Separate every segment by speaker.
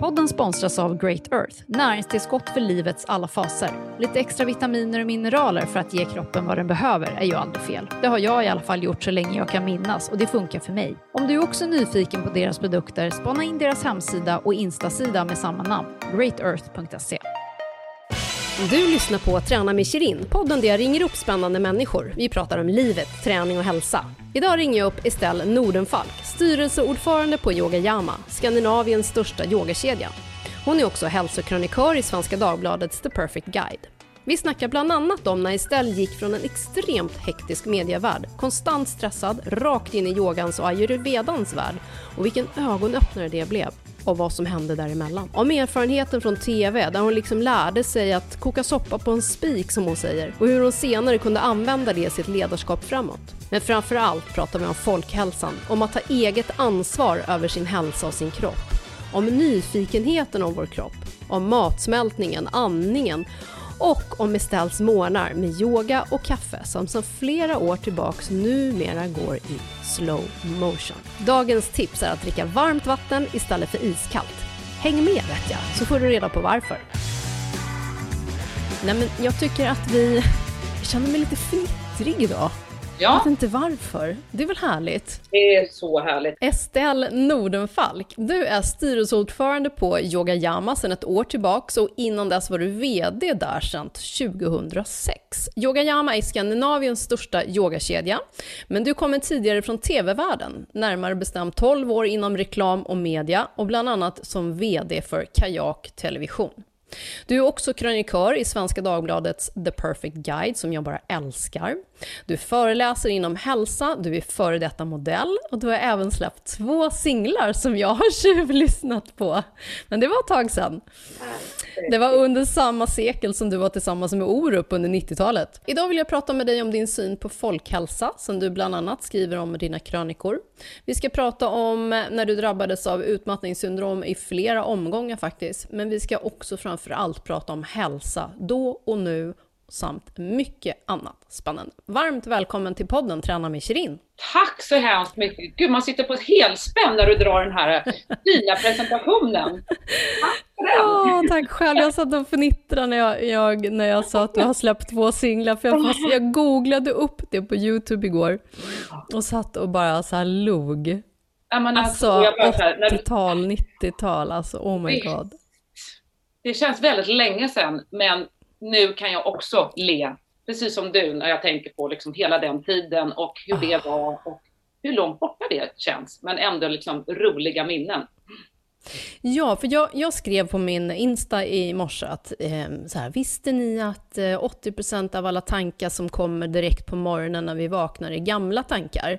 Speaker 1: Podden sponsras av Great Earth, näringstillskott för livets alla faser. Lite extra vitaminer och mineraler för att ge kroppen vad den behöver är ju aldrig fel. Det har jag i alla fall gjort så länge jag kan minnas och det funkar för mig. Om du är också nyfiken på deras produkter, spana in deras hemsida och instasida med samma namn, greatearth.se.
Speaker 2: Du lyssnar på Träna med Shirin, podden där jag ringer upp spännande människor. Vi pratar om livet, träning och hälsa. Idag ringer jag upp Estelle Nordenfalk, styrelseordförande på Yogayama, Skandinaviens största yogakedja. Hon är också hälsokrönikör i Svenska Dagbladets The Perfect Guide. Vi snackar bland annat om när Estelle gick från en extremt hektisk medievärld, konstant stressad, rakt in i yogans och ayurvedans värld och vilken ögonöppnare det blev. Och vad som hände däremellan. Om erfarenheten från TV där hon liksom lärde sig att koka soppa på en spik som hon säger. Och hur hon senare kunde använda det i sitt ledarskap framåt. Men framförallt pratar vi om folkhälsan. Om att ta eget ansvar över sin hälsa och sin kropp. Om nyfikenheten om vår kropp. Om matsmältningen, andningen. Och om Estelles morgnar med yoga och kaffe som sedan flera år tillbaks numera går i slow motion. Dagens tips är att dricka varmt vatten istället för iskallt. Häng med vet jag, så får du reda på varför. Nej men jag tycker att jag känner mig lite fnittrig idag. Ja. Jag vet inte varför. Det är väl härligt?
Speaker 3: Det är så härligt.
Speaker 2: Estelle Nordenfalk, du är styrelseordförande på Yogayama sedan ett år tillbaka och innan dess var du vd där sedan 2006. Yogayama är Skandinaviens största yogakedja, men du kommer tidigare från tv-världen, närmare bestämt 12 år inom reklam och media och bland annat som vd för Kajak Television. Du är också krönikör i Svenska Dagbladets The Perfect Guide som jag bara älskar. Du föreläser inom hälsa, du är före detta modell och du har även släppt 2 singlar som jag har tjuvlyssnat på. Men det var ett tag sedan. Det var under samma sekel som du var tillsammans med Orup under 90-talet. Idag vill jag prata med dig om din syn på folkhälsa som du bland annat skriver om i dina krönikor. Vi ska prata om när du drabbades av utmattningssyndrom i flera omgångar faktiskt. Men vi ska också framförallt prata om hälsa då och nu samt mycket annat spännande. Varmt välkommen till podden Träna med Shirin.
Speaker 3: Tack så hemskt mycket. Gud, man sitter på ett helspänn när du drar den här fina presentationen.
Speaker 2: Tack själv. Jag satt och fnittrade när jag sa att du har släppt 2 singlar. För jag googlade upp det på YouTube igår. Och satt och bara så här log. Alltså 80-tal, 90-tal. Alltså oh my god.
Speaker 3: Det känns väldigt länge sedan. Men nu kan jag också le. Precis som du när jag tänker på liksom hela den tiden och hur det var och hur långt borta det känns. Men ändå liksom roliga minnen.
Speaker 2: Ja, för jag skrev på min Insta i morse att så här, visste ni att 80% av alla tankar som kommer direkt på morgonen när vi vaknar är gamla tankar?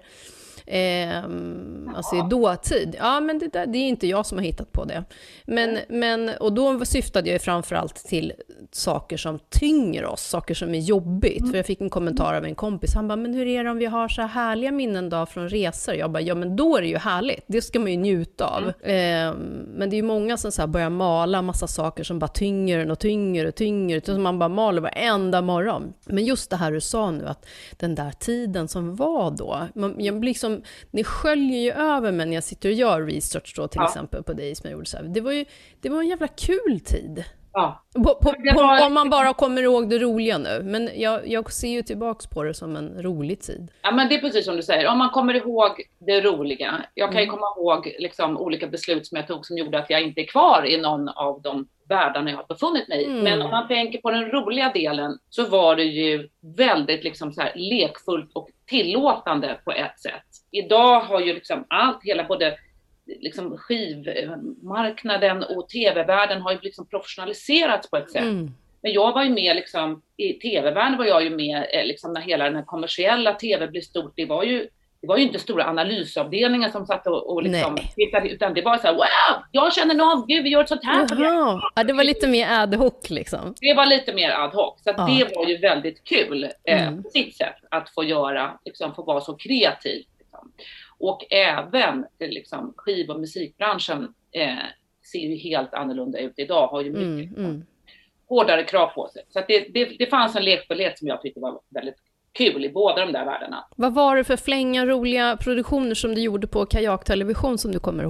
Speaker 2: Alltså i dåtid. Ja, men det är inte jag som har hittat på det. Men och då syftade jag framförallt till saker som tynger oss, saker som är jobbigt. För jag fick en kommentar av en kompis. Han bara, men hur är det om vi har så här härliga minnen då från resor? Jag bara, ja men då är det ju härligt. Det ska man ju njuta av. Men det är ju många som så här börjar mala massa saker som bara tynger och tynger och tynger. Som man bara maler varenda morgon. Men just det här du sa nu, att den där tiden som var då. Jag blir liksom, ni sköljer ju över men jag sitter och gör research då till exempel på dig som jag gjorde så här. Det var en jävla kul tid.
Speaker 3: Ja.
Speaker 2: Om man bara kommer ihåg det roliga nu. Men jag ser ju tillbaks på det som en rolig tid.
Speaker 3: Ja, men det är precis som du säger. Om man kommer ihåg det roliga. Jag kan ju komma ihåg liksom olika beslut som jag tog som gjorde att jag inte är kvar i någon av de världarna jag har befunnit mig i. Men om man tänker på den roliga delen så var det ju väldigt liksom så här lekfullt och tillåtande på ett sätt. Idag har ju liksom hela både liksom skivmarknaden och tv-världen har ju liksom professionaliserats på ett sätt. Men jag var ju med liksom, i tv-världen var jag ju med liksom, när hela den här kommersiella tv blev stort. Det var ju inte stora analysavdelningar som satt och liksom tittade, utan det var så här, wow, jag känner någon, gud vi gör ett sånt här.
Speaker 2: Ja, det var lite mer ad hoc liksom.
Speaker 3: Det var lite mer ad hoc, så att det var ju väldigt kul på sitt sätt att få göra, liksom, få vara så kreativ. Liksom. Och även liksom, skiv- och musikbranschen ser ju helt annorlunda ut idag, har ju mycket hårdare krav på sig. Så att det fanns en lekfullhet som jag tyckte var väldigt kul i båda de där världarna.
Speaker 2: Vad var det för flänga roliga produktioner som du gjorde på Kajak Television som du kommer ihåg?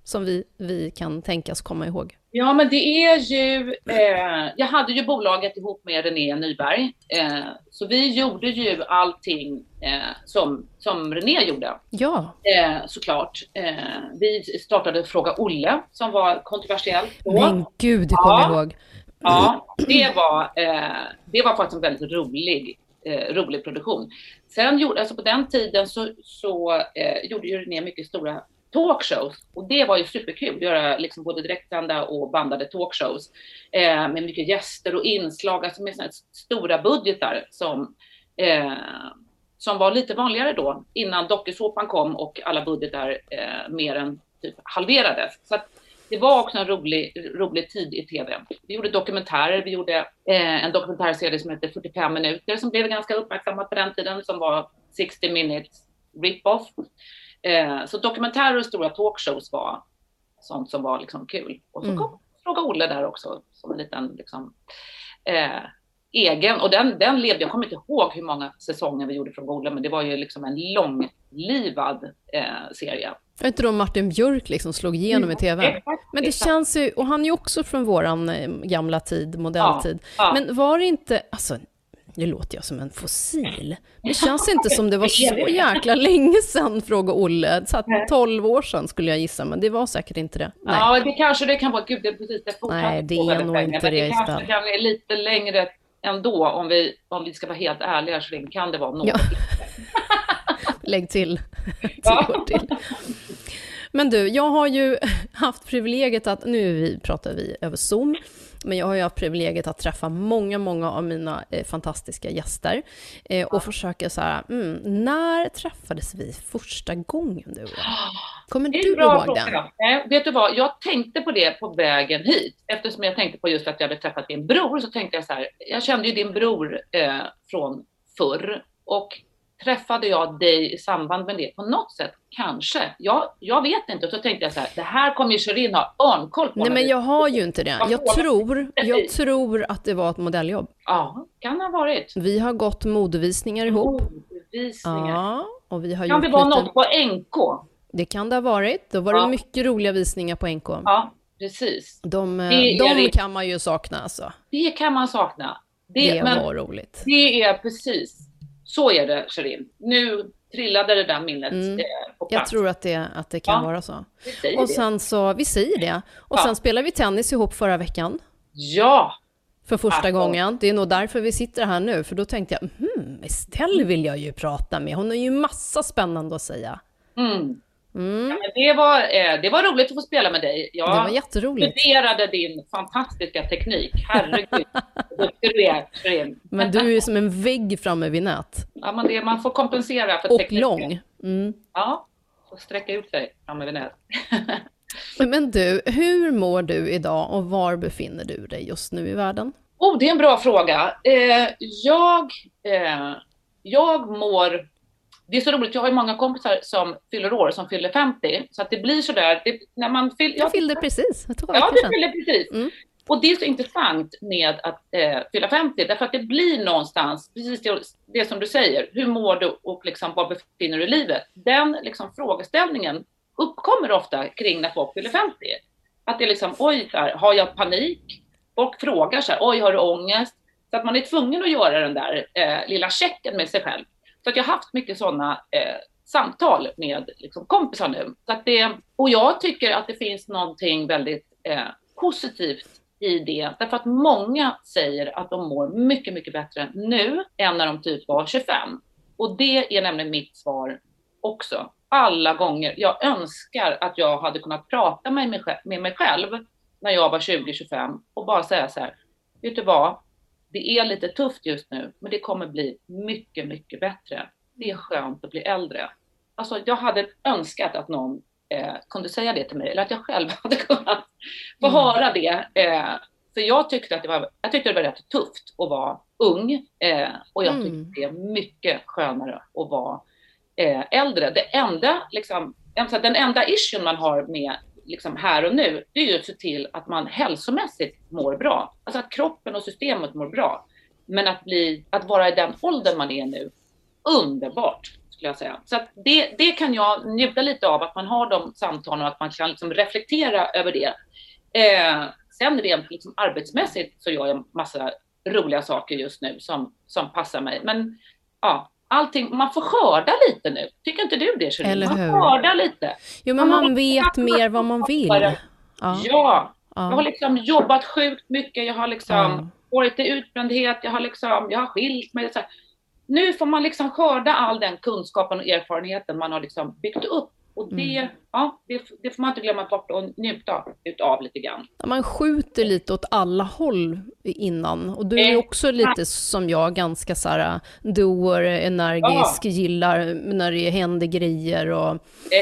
Speaker 2: som vi kan tänkas komma ihåg?
Speaker 3: Ja, men det är ju, jag hade ju bolaget ihop med René Nyberg, så vi gjorde ju allting som René gjorde.
Speaker 2: Ja.
Speaker 3: Såklart. Vi startade Fråga Olle som var kontroversiellt då.
Speaker 2: Men gud, det kommer jag ihåg.
Speaker 3: Ja, det var faktiskt en väldigt rolig produktion. Sen på den tiden så gjorde ju René mycket stora talkshows, och det var ju superkul att göra liksom både direktsända och bandade talkshows med mycket gäster och inslag, alltså med såna här stora budgetar som var lite vanligare då, innan dokusåpan kom och alla budgetar mer än typ halverades. Så att det var också en rolig tid i tv. Vi gjorde dokumentärer. Vi gjorde en dokumentärserie som heter 45 minuter som blev ganska uppmärksammat på den tiden, som var 60 minutes rip-off. Så dokumentärer och stora talkshows var sånt som var liksom kul. Och så kom Fråga Olle där också som en liten liksom, egen. Och den levde, jag kommer inte ihåg hur många säsonger vi gjorde Fråga Olle, men det var ju liksom en långlivad serie.
Speaker 2: Jag vet inte om Martin Björk liksom slog igenom i tv. Men det känns ju, och han är ju också från våran gamla tid, modelltid. Ja. Men var det inte, alltså nu låter jag som en fossil. Det känns inte som det var så jäkla länge sedan, Fråga Olle. Så 12 år sedan skulle jag gissa, men det var säkert inte det. Nej.
Speaker 3: Ja, det kan vara, gud det är precis det.
Speaker 2: Nej, det är nog inte det istället.
Speaker 3: Det kanske är lite längre ändå, om vi ska vara helt ärliga, så kan det vara något.
Speaker 2: Ja. Lägg till 10 år till. Men du, jag har ju haft privilegiet att, nu pratar vi över Zoom, men jag har ju haft privilegiet att träffa många av mina fantastiska gäster och försöka så här, när träffades vi första gången du? Kommer du ihåg den?
Speaker 3: Nej, vet du vad, jag tänkte på det på vägen hit, eftersom jag tänkte på just att jag hade träffat din bror, så tänkte jag så här, jag kände ju din bror från förr, och träffade jag dig i samband med det på något sätt, kanske. Jag vet inte. Och så tänkte jag så här, det här kommer ju Shirin ha örnkoll på.
Speaker 2: Nej, men jag har ju inte det. Jag tror att det var ett modelljobb.
Speaker 3: Ja, kan det ha varit.
Speaker 2: Vi har gått modevisningar ihop.
Speaker 3: Modevisningar.
Speaker 2: Ja, och vi har
Speaker 3: kan
Speaker 2: gjort
Speaker 3: det vara något på NK?
Speaker 2: Det kan det ha varit. Då var det mycket roliga visningar på NK.
Speaker 3: Ja, precis.
Speaker 2: De kan man ju sakna alltså.
Speaker 3: Det kan man sakna.
Speaker 2: Det var roligt.
Speaker 3: Det är precis. Så är det, Shirin. Nu trillade det där minnet på plats.
Speaker 2: Jag tror att det kan vara så.
Speaker 3: Och
Speaker 2: sen så, vi säger det. Och sen spelade vi tennis ihop förra veckan.
Speaker 3: Ja!
Speaker 2: För första gången. Det är nog därför vi sitter här nu. För då tänkte jag, Estelle vill jag ju prata med. Hon har ju massa spännande att säga.
Speaker 3: Ja, men det var roligt att få spela med dig.
Speaker 2: Det var jätteroligt.
Speaker 3: Studerade din fantastiska teknik. Herregud.
Speaker 2: Men du är ju som en vägg framme vid nät.
Speaker 3: Ja, men man får kompensera för tekniken.
Speaker 2: Och lång.
Speaker 3: Ja, och sträcka ut sig framme vid nät.
Speaker 2: Men du, hur mår du idag och var befinner du dig just nu i världen?
Speaker 3: Det är en bra fråga. Jag mår... Det är så roligt, jag har ju många kompisar som fyller år, som fyller 50. Så att det blir sådär... När man
Speaker 2: jag fyllde precis.
Speaker 3: Du fyllde precis. Och det är så intressant med att fylla 50. Därför att det blir någonstans, precis det som du säger. Hur mår du och liksom, var befinner du i livet? Den liksom, frågeställningen uppkommer ofta kring när folk fyller 50. Att det är liksom, har jag panik? Och frågar så här, har du ångest? Så att man är tvungen att göra den där lilla checken med sig själv. Så att jag har haft mycket sådana samtal med liksom, kompisar nu. Så att och jag tycker att det finns någonting väldigt positivt i det. Därför att många säger att de mår mycket, mycket bättre nu än när de typ var 25. Och det är nämligen mitt svar också. Alla gånger. Jag önskar att jag hade kunnat prata med mig själv när jag var 20-25 och bara säga så här, vet du vad? Det är lite tufft just nu, men det kommer bli mycket, mycket bättre. Det är skönt att bli äldre. Alltså, jag hade önskat att någon kunde säga det till mig, eller att jag själv hade kunnat få höra det. För jag tyckte det var rätt tufft att vara ung, och jag tyckte det är mycket skönare att vara äldre. Den enda issuen man har med liksom här och nu, det är ju att se till att man hälsomässigt mår bra. Alltså att kroppen och systemet mår bra. Men att vara i den åldern man är nu, underbart. skulle jag säga. Så att det kan jag njuta lite av, att man har de samtalen och att man kan liksom reflektera över det. Sen rent liksom arbetsmässigt så gör jag massa roliga saker just nu som passar mig. Men ja, allting, man får skörda lite nu. Tycker inte du det, Kjell?
Speaker 2: Eller hur?
Speaker 3: Man skördar lite.
Speaker 2: Jo, men man vet mer vad man vill.
Speaker 3: Ja. Jag har liksom jobbat sjukt mycket. Jag har liksom varit i utbrändhet. Jag har skilt mig. Så här. Nu får man liksom skörda all den kunskapen och erfarenheten man har liksom byggt upp. Och det får man inte glömma bort och njuta utav lite grann.
Speaker 2: Man skjuter lite åt alla håll innan. Och du är också lite som jag, ganska så här doer, energisk, gillar när det händer grejer och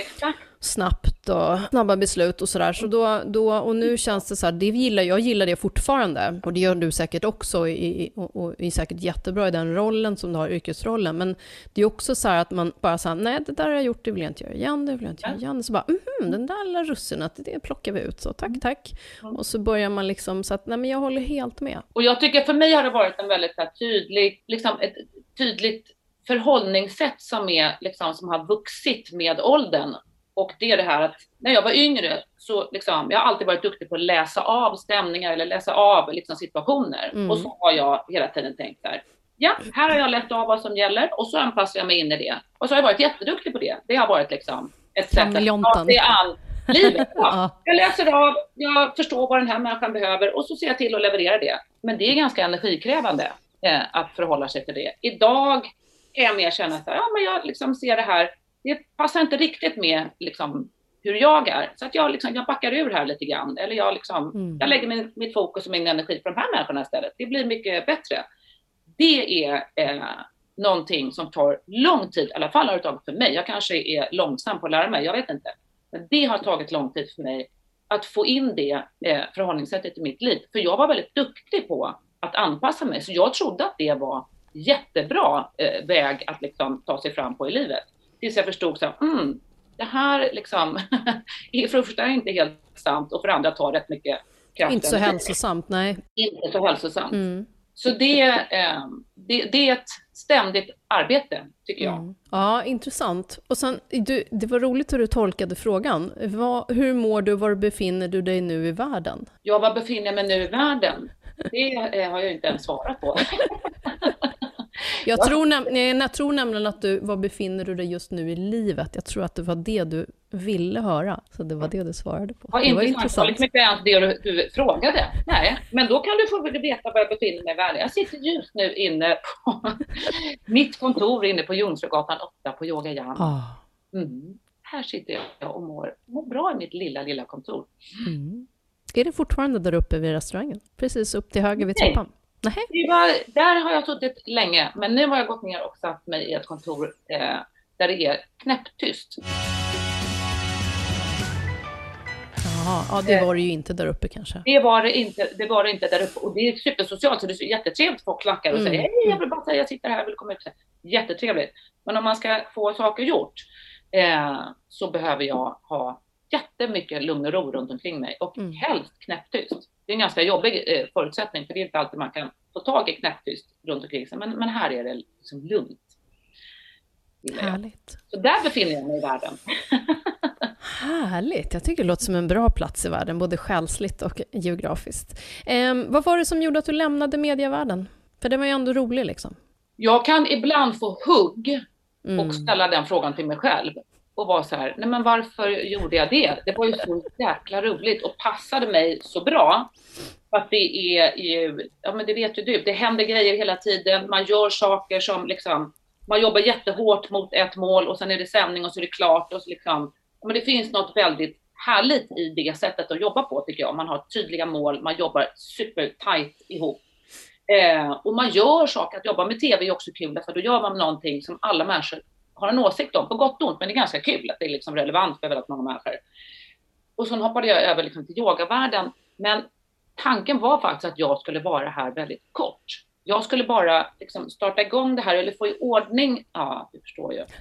Speaker 2: snabbt och snabba beslut och sådär. Så då, och nu känns det så här, jag gillar det fortfarande. Och det gör du säkert också och är säkert jättebra i den rollen som du har, yrkesrollen. Men det är också så här att man bara säger, nej, det där har jag gjort, det vill jag inte göra igen, Så bara, den där alla russinet, det plockar vi ut, så tack. Och så börjar man liksom, så att, nej men jag håller helt med.
Speaker 3: Och jag tycker för mig har det varit en väldigt tydlig, liksom ett tydligt förhållningssätt som har vuxit med åldern. Och det är det här att när jag var yngre så liksom, jag har alltid varit duktig på att läsa av stämningar eller läsa av liksom situationer. Och så har jag hela tiden tänkt där. Ja, här har jag läst av vad som gäller och så anpassar jag mig in i det. Och så har jag varit jätteduktig på det. Det har varit liksom ett sätt att ta det an livet. Ja. Jag läser av, jag förstår vad den här människan behöver och så ser jag till att leverera det. Men det är ganska energikrävande att förhålla sig till det. Idag är jag mer känna att men jag liksom ser det här. Det passar inte riktigt med liksom, hur jag är. Så att jag backar ur här lite grann. Eller jag lägger mitt fokus och min energi på de här människorna istället. Det blir mycket bättre. Det är någonting som tar lång tid. I alla fall har det tagit för mig. Jag kanske är långsam på att lära mig. Jag vet inte. Men det har tagit lång tid för mig att få in det förhållningssättet i mitt liv. För jag var väldigt duktig på att anpassa mig. Så jag trodde att det var jättebra väg att liksom, ta sig fram på i livet. Tills jag förstod så det här liksom, för det första är inte helt sant och för andra tar rätt mycket kraft.
Speaker 2: Inte så hälsosamt, nej.
Speaker 3: Inte så hälsosamt. Så det är ett ständigt arbete, tycker jag.
Speaker 2: Ja, intressant. Och sen, det var roligt hur du tolkade frågan. Hur mår du, var befinner du dig nu i världen?
Speaker 3: Ja, var befinner jag mig nu i världen? Det har jag inte ens svarat på.
Speaker 2: Jag tror nämligen att var befinner du dig just nu i livet? Jag tror att det var det du ville höra. Så det var det du svarade på.
Speaker 3: Det var intressant. Mycket ens det du frågade. Nej, men då kan du få veta var jag befinner mig i världen. Jag sitter just nu inne på mitt kontor inne på Jonsregatan 8 på Yoga Yama. Här sitter jag och mår bra i mitt lilla kontor.
Speaker 2: Är det fortfarande där uppe vid restaurangen? Precis upp till höger vid trappan?
Speaker 3: Nej. Där har jag suttit länge, men nu har jag gått ner och satt mig i ett kontor där det är knäpptyst.
Speaker 2: Ja, det var det ju inte där uppe kanske.
Speaker 3: Det var det inte där uppe, och det är supersocialt, så det är jättetrevligt. Folk klackar och säger hej, jag vill bara säga jag sitter här, jag vill komma ut. Jättetrevligt. Men om man ska få saker gjort så behöver jag ha jättemycket lugn och ro runt omkring mig och helst knäpptyst. Det är en ganska jobbig förutsättning, för det är inte alltid man kan få tag i knäpptyst runt omkring sig. Men här är det liksom lugnt.
Speaker 2: Härligt.
Speaker 3: Så där befinner jag mig i världen.
Speaker 2: Härligt. Jag tycker det låter som en bra plats i världen, både själsligt och geografiskt. Vad var det som gjorde att du lämnade medievärlden? För det var ju ändå roligt liksom. Jag
Speaker 3: kan ibland få hugg och ställa den frågan till mig själv. Och var så här, nej men varför gjorde jag det? Det var ju så jäkla roligt och passade mig så bra. För att det är ju, ja men det vet ju du, det händer grejer hela tiden. Man gör saker som liksom, man jobbar jättehårt mot ett mål och sen är det sändning och så är det klart. Och så liksom, ja, men det finns något väldigt härligt i det sättet att jobba på, tycker jag. Man har tydliga mål, man jobbar super tight ihop. Och man gör saker, att jobba med tv är också kul, för då gör man någonting som alla människor har en åsikt om, på gott och ont, men det är ganska kul att det är liksom relevant för väldigt många människor. Och så hoppade jag över liksom till yogavärlden, men tanken var faktiskt att jag skulle vara här väldigt kort. Jag skulle bara liksom starta igång det här, eller få i ordning, ja du förstår ju,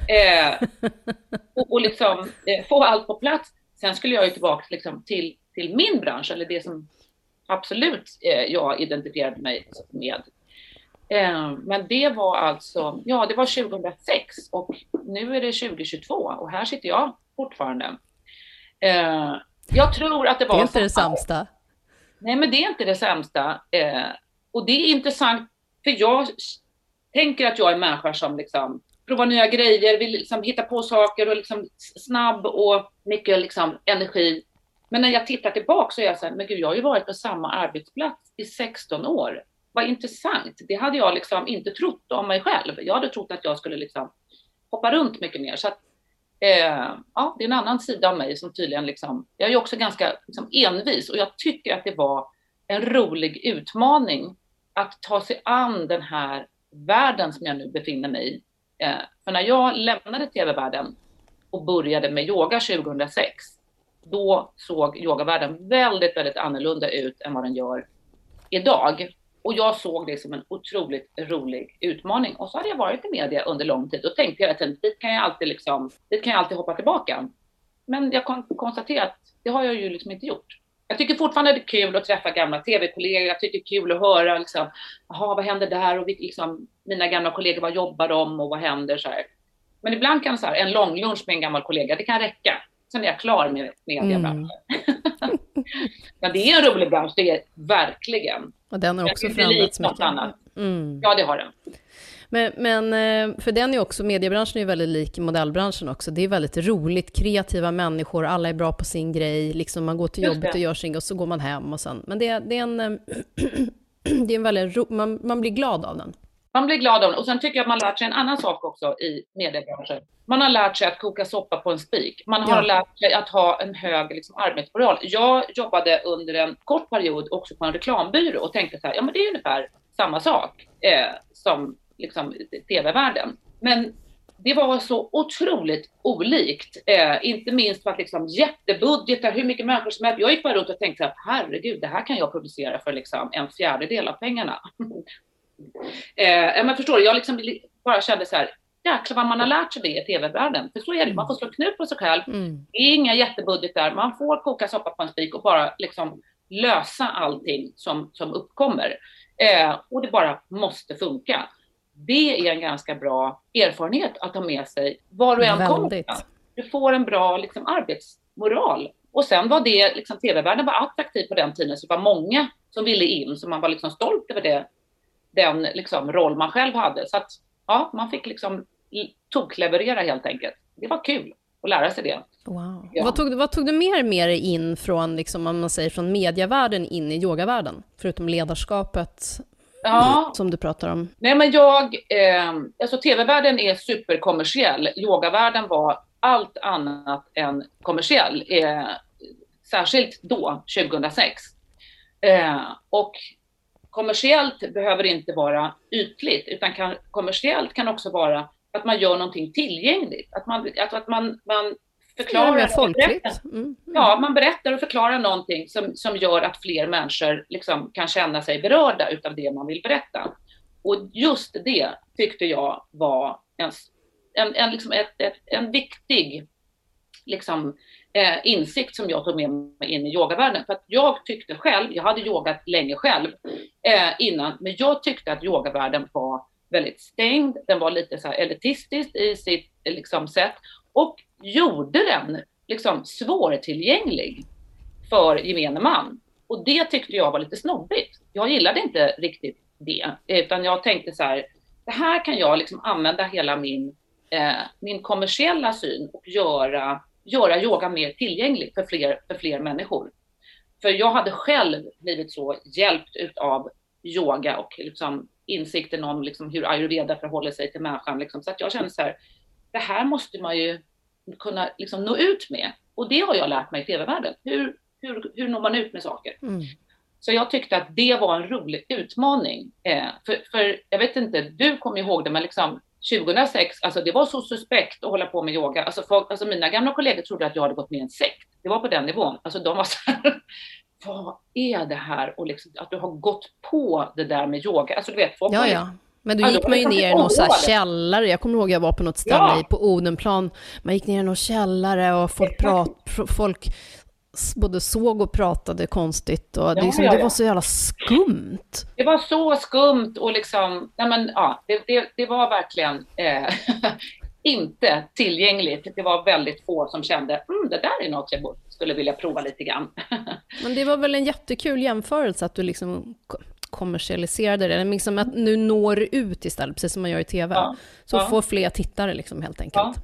Speaker 3: och liksom få allt på plats. Sen skulle jag ju tillbaka liksom till min bransch, eller det som absolut jag identifierade mig med. Men det var alltså, ja det var 2006 och nu är det 2022 och här sitter jag fortfarande. Jag tror att det var...
Speaker 2: Det är inte det sämsta.
Speaker 3: Nej, men det är inte det sämsta. Och det är intressant, för jag tänker att jag är en människa som liksom provar nya grejer, vill liksom hitta på saker och liksom snabb och mycket liksom energi. Men när jag tittar tillbaka så är jag så här, men gud, jag har ju varit på samma arbetsplats i 16 år. Vad intressant. Det hade jag liksom inte trott om mig själv. Jag hade trott att jag skulle liksom hoppa runt mycket mer. Så att, ja, det är en annan sida av mig som tydligen liksom, jag är ju också ganska liksom envis och jag tycker att det var en rolig utmaning att ta sig an den här världen som jag nu befinner mig i. För när jag lämnade tv-världen och började med yoga 2006, då såg yogavärlden väldigt, väldigt annorlunda ut än vad den gör idag. Och jag såg det som en otroligt rolig utmaning. Och så hade jag varit i media under lång tid och tänkte att dit kan jag alltid hoppa tillbaka. Men jag kan konstatera att det har jag ju liksom inte gjort. Jag tycker fortfarande det är kul att träffa gamla tv-kollegor. Jag tycker det är kul att höra liksom, jaha, vad händer där? Och liksom, mina gamla kollegor, vad jobbar de och vad händer? Så här. Men ibland kan så här, en lång lunch med en gammal kollega, det kan räcka. Sen är jag klar med mediebranschen. Men det är en rolig bransch, det är verkligen.
Speaker 2: Och den har också förändrats mycket.
Speaker 3: Ja, det har den.
Speaker 2: Men för den är också, mediebranschen är väldigt lik modellbranschen också. Det är väldigt roligt, kreativa människor, alla är bra på sin grej. Liksom man går till jobbet och gör sin och så går man hem och sen. Men det är en väldigt man blir glad av den.
Speaker 3: Man blir glad av den. Och sen tycker jag att man lärt sig en annan sak också i mediebranschen. Man har lärt sig att koka soppa på en spik. Man har lärt sig att ha en hög liksom, arbetsmoral. Jag jobbade under en kort period också på en reklambyrå och tänkte så här, ja men det är ungefär samma sak som liksom, tv-världen. Men det var så otroligt olikt. Inte minst för att liksom, jättebudgetar, hur mycket människor som helst. Jag gick bara runt och tänkte att herregud, det här kan jag producera för liksom, 1/4 av pengarna. Men förstår du, jag liksom bara kände så här, jäklar vad man har lärt sig det i tv-världen. För så är det, man får slå knut på sig själv. Det är inga jättebudgetar, man får koka soppa på en spik och bara liksom lösa allting som uppkommer. Och det bara måste funka. Det är en ganska bra erfarenhet att ha med sig var du än kommer. Du får en bra liksom, arbetsmoral. Och sen var det, liksom, tv-världen var attraktiv på den tiden, så det var många som ville in, så man var liksom stolt över det. Den liksom, roll man själv hade. Så att ja, man fick liksom tokleverera helt enkelt. Det var kul att lära sig det.
Speaker 2: Wow. Ja. Vad tog du med dig in från, liksom, om man säger, från medievärlden in i yogavärlden? Förutom ledarskapet som du pratar om.
Speaker 3: Nej, men alltså tv-världen är superkommersiell. Yogavärlden var allt annat än kommersiell. Särskilt då, 2006. Och kommersiellt behöver inte vara ytligt, utan kommersiellt kan också vara att man gör någonting tillgängligt. Att man förklarar Ja, man berättar och förklarar någonting som gör att fler människor liksom kan känna sig berörda utav det man vill berätta. Och just det tyckte jag var en viktig liksom, insikt som jag tog med mig in i yogavärlden. För att jag tyckte själv, jag hade yogat länge själv innan, men jag tyckte att yogavärlden var väldigt stängd, den var lite så här elitistisk i sitt liksom, sätt och gjorde den liksom, svårtillgänglig för gemene man. Och det tyckte jag var lite snobbigt. Jag gillade inte riktigt det, utan jag tänkte så här, det här kan jag liksom använda hela min kommersiella syn och göra yoga mer tillgänglig för fler människor. För jag hade själv blivit så hjälpt utav yoga och liksom insikten om liksom hur ayurveda förhåller sig till människan. Liksom. Så att jag kände så här, det här måste man ju kunna liksom nå ut med. Och det har jag lärt mig i tv-världen. Hur når man ut med saker? Så jag tyckte att det var en rolig utmaning. För jag vet inte, du kommer ihåg det, men liksom 2006, alltså det var så suspekt att hålla på med yoga. Alltså mina gamla kollegor trodde att jag hade gått med i en sekt. Det var på den nivån. Alltså de var så här, vad är det här? Och liksom, att du har gått på det där med yoga. Alltså du vet, folk
Speaker 2: ja. Men då gick man ju ner i någon så här källare. Jag kommer ihåg jag var på något ställe på Odenplan. Man gick ner i någon källare och folk både såg och pratade konstigt och det var så jävla skumt.
Speaker 3: Det var så skumt och liksom, det var verkligen inte tillgängligt. Det var väldigt få som kände, det där är något jag skulle vilja prova lite grann.
Speaker 2: Men det var väl en jättekul jämförelse att du liksom kommersialiserade det, liksom att nu når ut istället, precis som man gör i tv. Så får fler tittare liksom helt enkelt.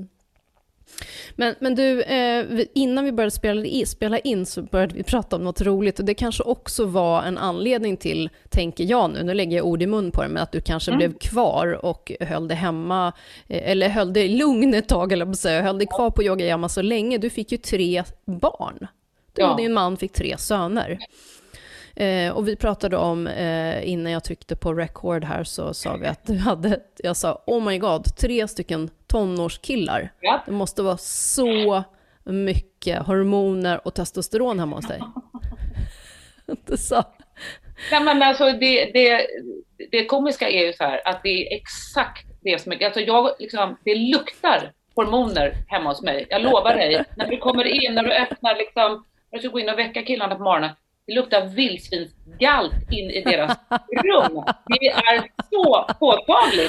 Speaker 2: Men du, innan vi började spela in så började vi prata om något roligt, och det kanske också var en anledning till, tänker jag nu lägger jag ord i mun på det, men att du kanske blev kvar och höll dig hemma, eller höll dig lugn ett tag, eller på säga, höll dig kvar på Yoga Yama så länge. Du fick ju 3 barn. Du och din man fick 3 söner. Och vi pratade om, innan jag tryckte på record här, så sa vi att jag sa, oh my god, 3 stycken tonårskillar. Ja. Det måste vara så mycket hormoner och testosteron hemma hos dig. Det sa.
Speaker 3: Ja, men alltså det komiska är ju så här, att det är exakt det som är, alltså det luktar hormoner hemma hos mig. Jag lovar dig, när du kommer in, när du öppnar liksom, jag ska gå in och väcka killarna på morgonen. Det luktar vildsvinsgalt in i deras rum. Det är så påtagligt.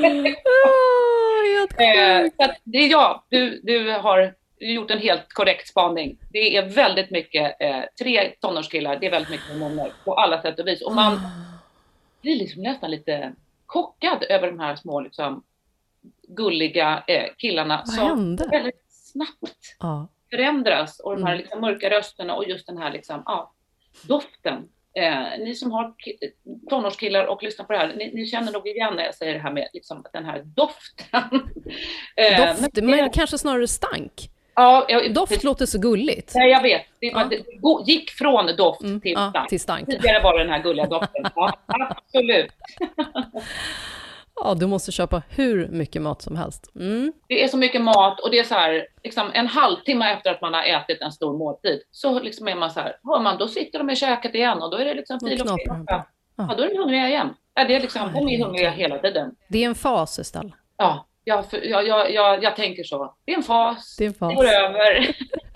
Speaker 3: Så att det är du har gjort en helt korrekt spaning. Det är väldigt mycket 3 tonårskillar, det är väldigt mycket hormoner på alla sätt och vis. Och man blir liksom nästan lite chockad över de här små liksom, gulliga killarna som väldigt snabbt förändras. Och de här liksom, mörka rösterna och just den här liksom, doften. Ni som har tonårskillar och lyssnar på det här, ni känner nog igen när jag säger det här med liksom, den här doften.
Speaker 2: Men kanske snarare stank. Doft låter så gulligt.
Speaker 3: Nej, jag vet. Det gick från doft till stank. Tidigare var det den här gulliga doften. Ja, absolut.
Speaker 2: Ja, du måste köpa hur mycket mat som helst.
Speaker 3: Det är så mycket mat, och det är så här, liksom en halvtimme efter att man har ätit en stor måltid, så liksom är man så här, då sitter de i köket igen, och då är det liksom fil och knappa. Ja, då är de hungriga igen. Det är liksom, de är hungriga hela tiden.
Speaker 2: Det är en fas istället.
Speaker 3: Ja, jag tänker så. Det är en fas. Det går över.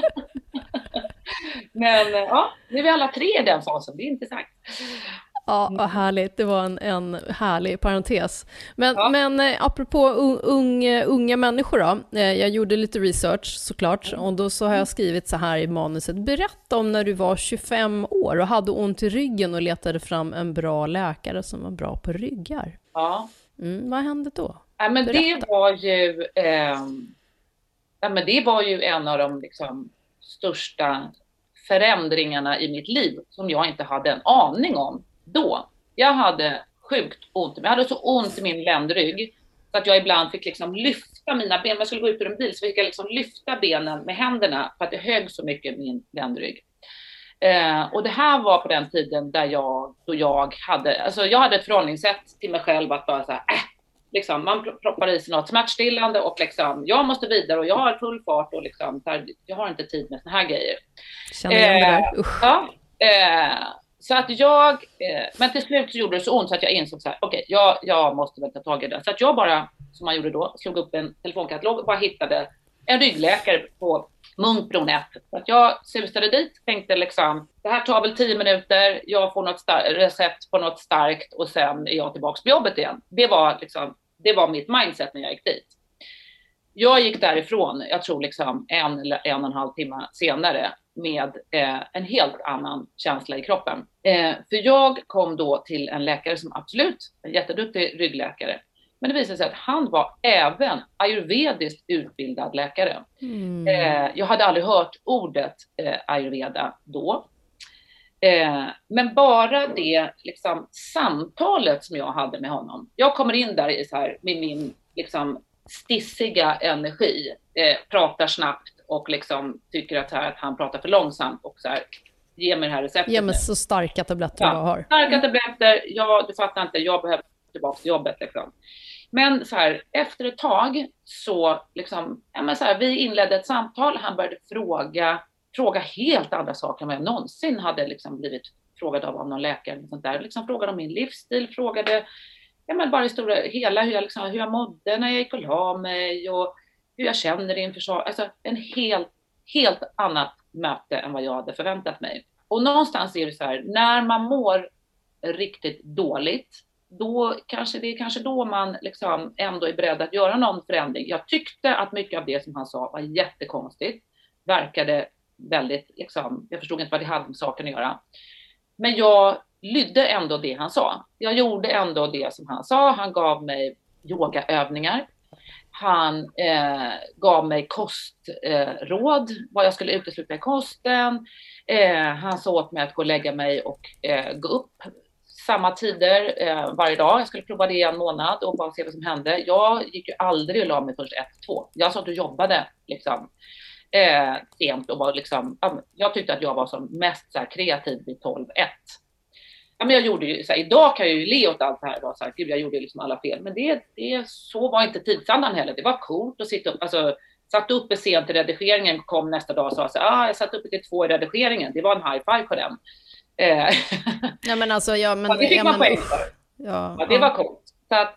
Speaker 3: Men nu är vi alla 3 i den fasen. Det är intressant.
Speaker 2: Ja, vad härligt. Det var en härlig parentes. Men apropå unga människor då. Jag gjorde lite research såklart. Och då så har jag skrivit så här i manuset. Berätta om när du var 25 år och hade ont i ryggen och letade fram en bra läkare som var bra på ryggar. Ja. Vad hände då?
Speaker 3: Men det var ju en av de liksom, största förändringarna i mitt liv som jag inte hade en aning om då. Jag hade sjukt ont. Jag hade så ont i min ländrygg så att jag ibland fick liksom lyfta mina ben. Jag skulle gå ut ur en bil så fick jag liksom lyfta benen med händerna för att det högg så mycket min ländrygg. Och det här var på den tiden där jag hade ett förhållningssätt till mig själv att bara så här, liksom, man proppar i sig något smärtstillande och liksom, jag måste vidare och jag har full fart och liksom, jag har inte tid med såna här grejer.
Speaker 2: Känner igen det där. Usch.
Speaker 3: Så att men till slut så gjorde det så ont så att jag insåg så här, okej, jag måste väl ta tag i det. Så att jag bara, som man gjorde då, slog upp en telefonkatalog och bara hittade en ryggläkare på Munkbron 1. Så att jag susade dit, tänkte liksom, det här tar väl 10 minuter, jag får något recept på något starkt och sen är jag tillbaka på jobbet igen. Det var mitt mindset när jag gick dit. Jag gick därifrån, jag tror liksom 1 eller 1,5 timme senare med en helt annan känsla i kroppen. För jag kom då till en läkare som absolut, en jätteduktig ryggläkare. Men det visade sig att han var även ayurvediskt utbildad läkare. Jag hade aldrig hört ordet ayurveda då. Men bara det liksom, samtalet som jag hade med honom. Jag kommer in där i så här, med min liksom, stissiga energi. Pratar snabbt och liksom, tycker att han pratar för långsamt. Och så här, ge mig det här receptet.
Speaker 2: Ge mig så starka tabletter jag har.
Speaker 3: Starka tabletter, du fattar inte, jag behöver tillbaka till jobbet. Liksom. Men så här, efter ett tag så, liksom, så här, vi inledde ett samtal. Han började fråga helt andra saker än vad jag någonsin hade liksom, blivit frågad av någon läkare. Och sånt där. Liksom, frågade om min livsstil, frågade bara i stora hela hur jag mådde när jag gick och la mig och hur jag känner inför saker. Alltså en helt helt annat möte än vad jag hade förväntat mig. Och någonstans är det så här, när man mår riktigt dåligt, då kanske det är kanske då man liksom ändå är beredd att göra någon förändring. Jag tyckte att mycket av det som han sa var jättekonstigt. Verkade väldigt, liksom, jag förstod inte vad det hade med saken att göra. Men jag lydde ändå det han sa. Jag gjorde ändå det som han sa. Han gav mig yogaövningar. Han gav mig kostråd, vad jag skulle utesluta i kosten. Han sa åt mig att gå och lägga mig och gå upp samma tider varje dag. Jag skulle prova det i en månad och bara se vad som hände. Jag gick ju aldrig och la mig först 1-2. Jag sa att du jobbade liksom sent och var liksom, jag tyckte att jag var som mest så här, kreativ vid 12-1. Ja, men jag gjorde ju så här, idag kan jag ju le åt allt det här då, så här, gud, jag gjorde liksom alla fel, men det så var inte tidsandan heller. Det var coolt att sitta upp, alltså satt uppe sent i redigeringen, kom nästa dag och sa så här, jag satt uppe till 2 i redigeringen, det var en high five på den.
Speaker 2: Ja, men alltså, ja, men,
Speaker 3: det fick man poäng för. Ja, det var coolt. Så att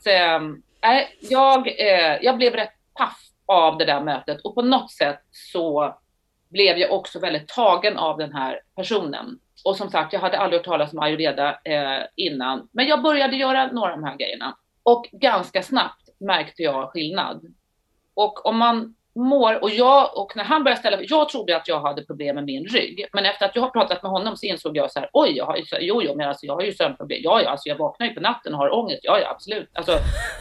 Speaker 3: jag blev rätt paff av det där mötet, och på något sätt så blev jag också väldigt tagen av den här personen. Och som sagt, jag hade aldrig hört talas om ayurveda innan. Men jag började göra några av de här grejerna. Och ganska snabbt märkte jag skillnad. Och om man mår, och när han började ställa, jag trodde att jag hade problem med min rygg. Men efter att jag har pratat med honom så insåg jag så här, oj, men alltså, jag har ju sömnproblem. Ja, alltså jag vaknar ju på natten och har ångest. Ja, absolut. Alltså,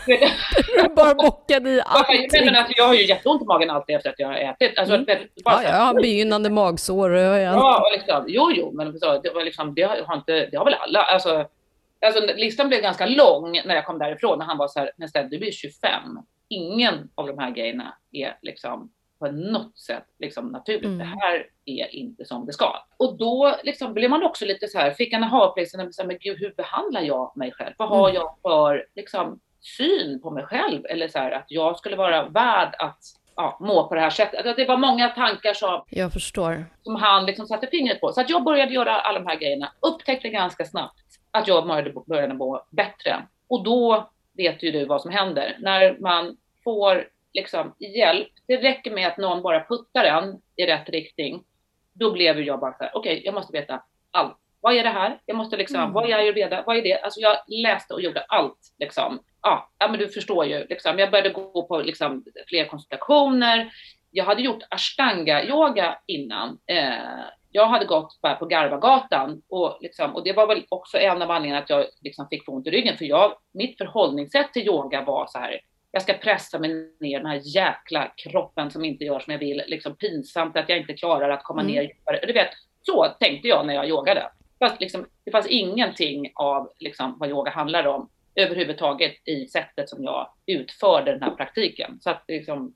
Speaker 2: du bara bockade i allting.
Speaker 3: Men alltså, jag har ju jätteont i magen alltid efter att jag har ätit. Alltså,
Speaker 2: ja, begynnande magsår.
Speaker 3: Ja, liksom, jo, men så, det var liksom, det har väl alla. Alltså, listan blev ganska lång när jag kom därifrån. När han var så här, nästan, du blir 25. Ingen av de här grejerna är liksom på något sätt liksom naturligt. Det här är inte som det ska. Och då liksom blev man också lite så här, fick en aha-upplevelse, men gud, hur behandlar jag mig själv? Vad har jag för liksom syn på mig själv? Eller så här, att jag skulle vara värd att må på det här sättet. Alltså, det var många tankar
Speaker 2: jag förstår.
Speaker 3: Som han liksom satte fingret på. Så att jag började göra alla de här grejerna. Upptäckte ganska snabbt att jag började må bättre. Och då vet ju du vad som händer. När man får liksom hjälp, det räcker med att någon bara puttar en i rätt riktning. Då blev jag bara så här, okej, jag måste veta allt. Vad är det här? Jag måste liksom, vad är ayurveda? Vad är det? Alltså jag läste och gjorde allt liksom. Ja, men du förstår ju liksom. Jag började gå på liksom fler konsultationer. Jag hade gjort ashtanga-yoga innan. Jag hade gått bara på Garvagatan och det var väl också en av anledningarna att jag liksom fick få ont i ryggen, för mitt förhållningssätt till yoga var så här: jag ska pressa mig ner den här jäkla kroppen som inte gör som jag vill, liksom pinsamt att jag inte klarar att komma ner djupare. Du vet, så tänkte jag när jag yogade. Fast liksom, det fanns ingenting av liksom vad yoga handlar om överhuvudtaget i sättet som jag utförde den här praktiken. Så att liksom,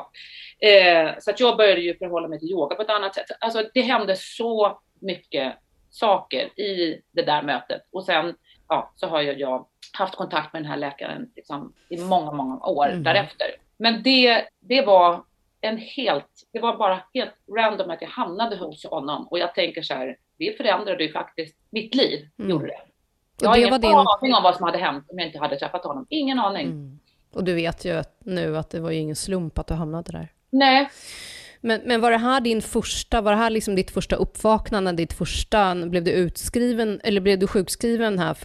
Speaker 3: så att jag började ju förhålla mig till yoga på ett annat sätt. Alltså det hände så mycket saker i det där mötet. Och sen så har jag haft kontakt med den här läkaren liksom, i många, många år därefter. Men det var det var bara helt random att jag hamnade hos honom. Och jag tänker så här, det förändrade ju faktiskt mitt liv, gjorde det. Jag har ingen aning om vad som hade hänt om jag inte hade träffat honom. Ingen aning.
Speaker 2: Och du vet ju nu att det var ju ingen slump att du hamnade där.
Speaker 3: Nej.
Speaker 2: Men var det här liksom ditt första uppvaknande, blev du utskriven, eller blev du sjukskriven här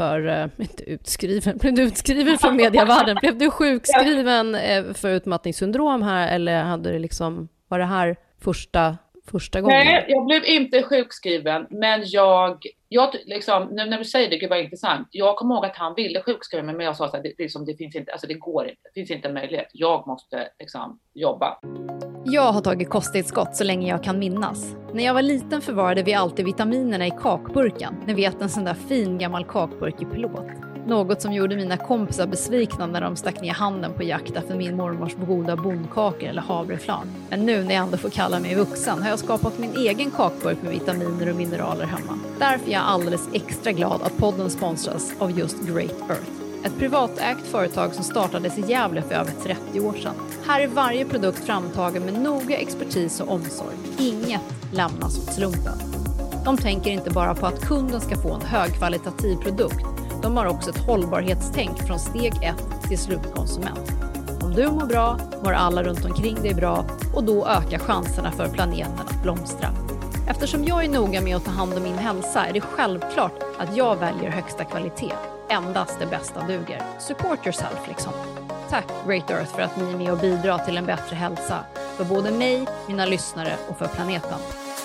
Speaker 2: blev du utskriven från medievärlden? Blev du sjukskriven för utmattningssyndrom här, eller hade det liksom, var det här första gången?
Speaker 3: Nej, jag blev inte sjukskriven, men jag liksom, nu när du säger det, gud vad intressant. Jag kommer ihåg att han ville sjukskriva mig, men jag sa så här, det finns inte, alltså det går inte, det finns inte en möjlighet. Jag måste liksom jobba.
Speaker 1: Jag har tagit kosttillskott så länge jag kan minnas. När jag var liten förvarade vi alltid vitaminerna i kakburken. Ni vet, en sån där fin gammal kakburk i plåt. Något som gjorde mina kompisar besvikna när de stack ner handen på jakt efter min mormors goda bondkakor eller havreflarn. Men nu när jag ändå får kalla mig vuxen har jag skapat min egen kakburk med vitaminer och mineraler hemma. Därför är jag alldeles extra glad att podden sponsras av just Great Earth. Ett privatägt företag som startades i Gävle för över 30 år sedan. Här är varje produkt framtagen med noga expertis och omsorg. Inget lämnas åt slumpen. De tänker inte bara på att kunden ska få en högkvalitativ produkt. De har också ett hållbarhetstänk från steg 1 till slutkonsument. Om du mår bra, mår alla runt omkring dig bra och då ökar chanserna för planeten att blomstra. Eftersom jag är noga med att ta hand om min hälsa är det självklart att jag väljer högsta kvalitet. Endast det bästa duger. Support yourself liksom. Tack Great Earth för att ni är med och bidrar till en bättre hälsa. För både mig, mina lyssnare och för planeten.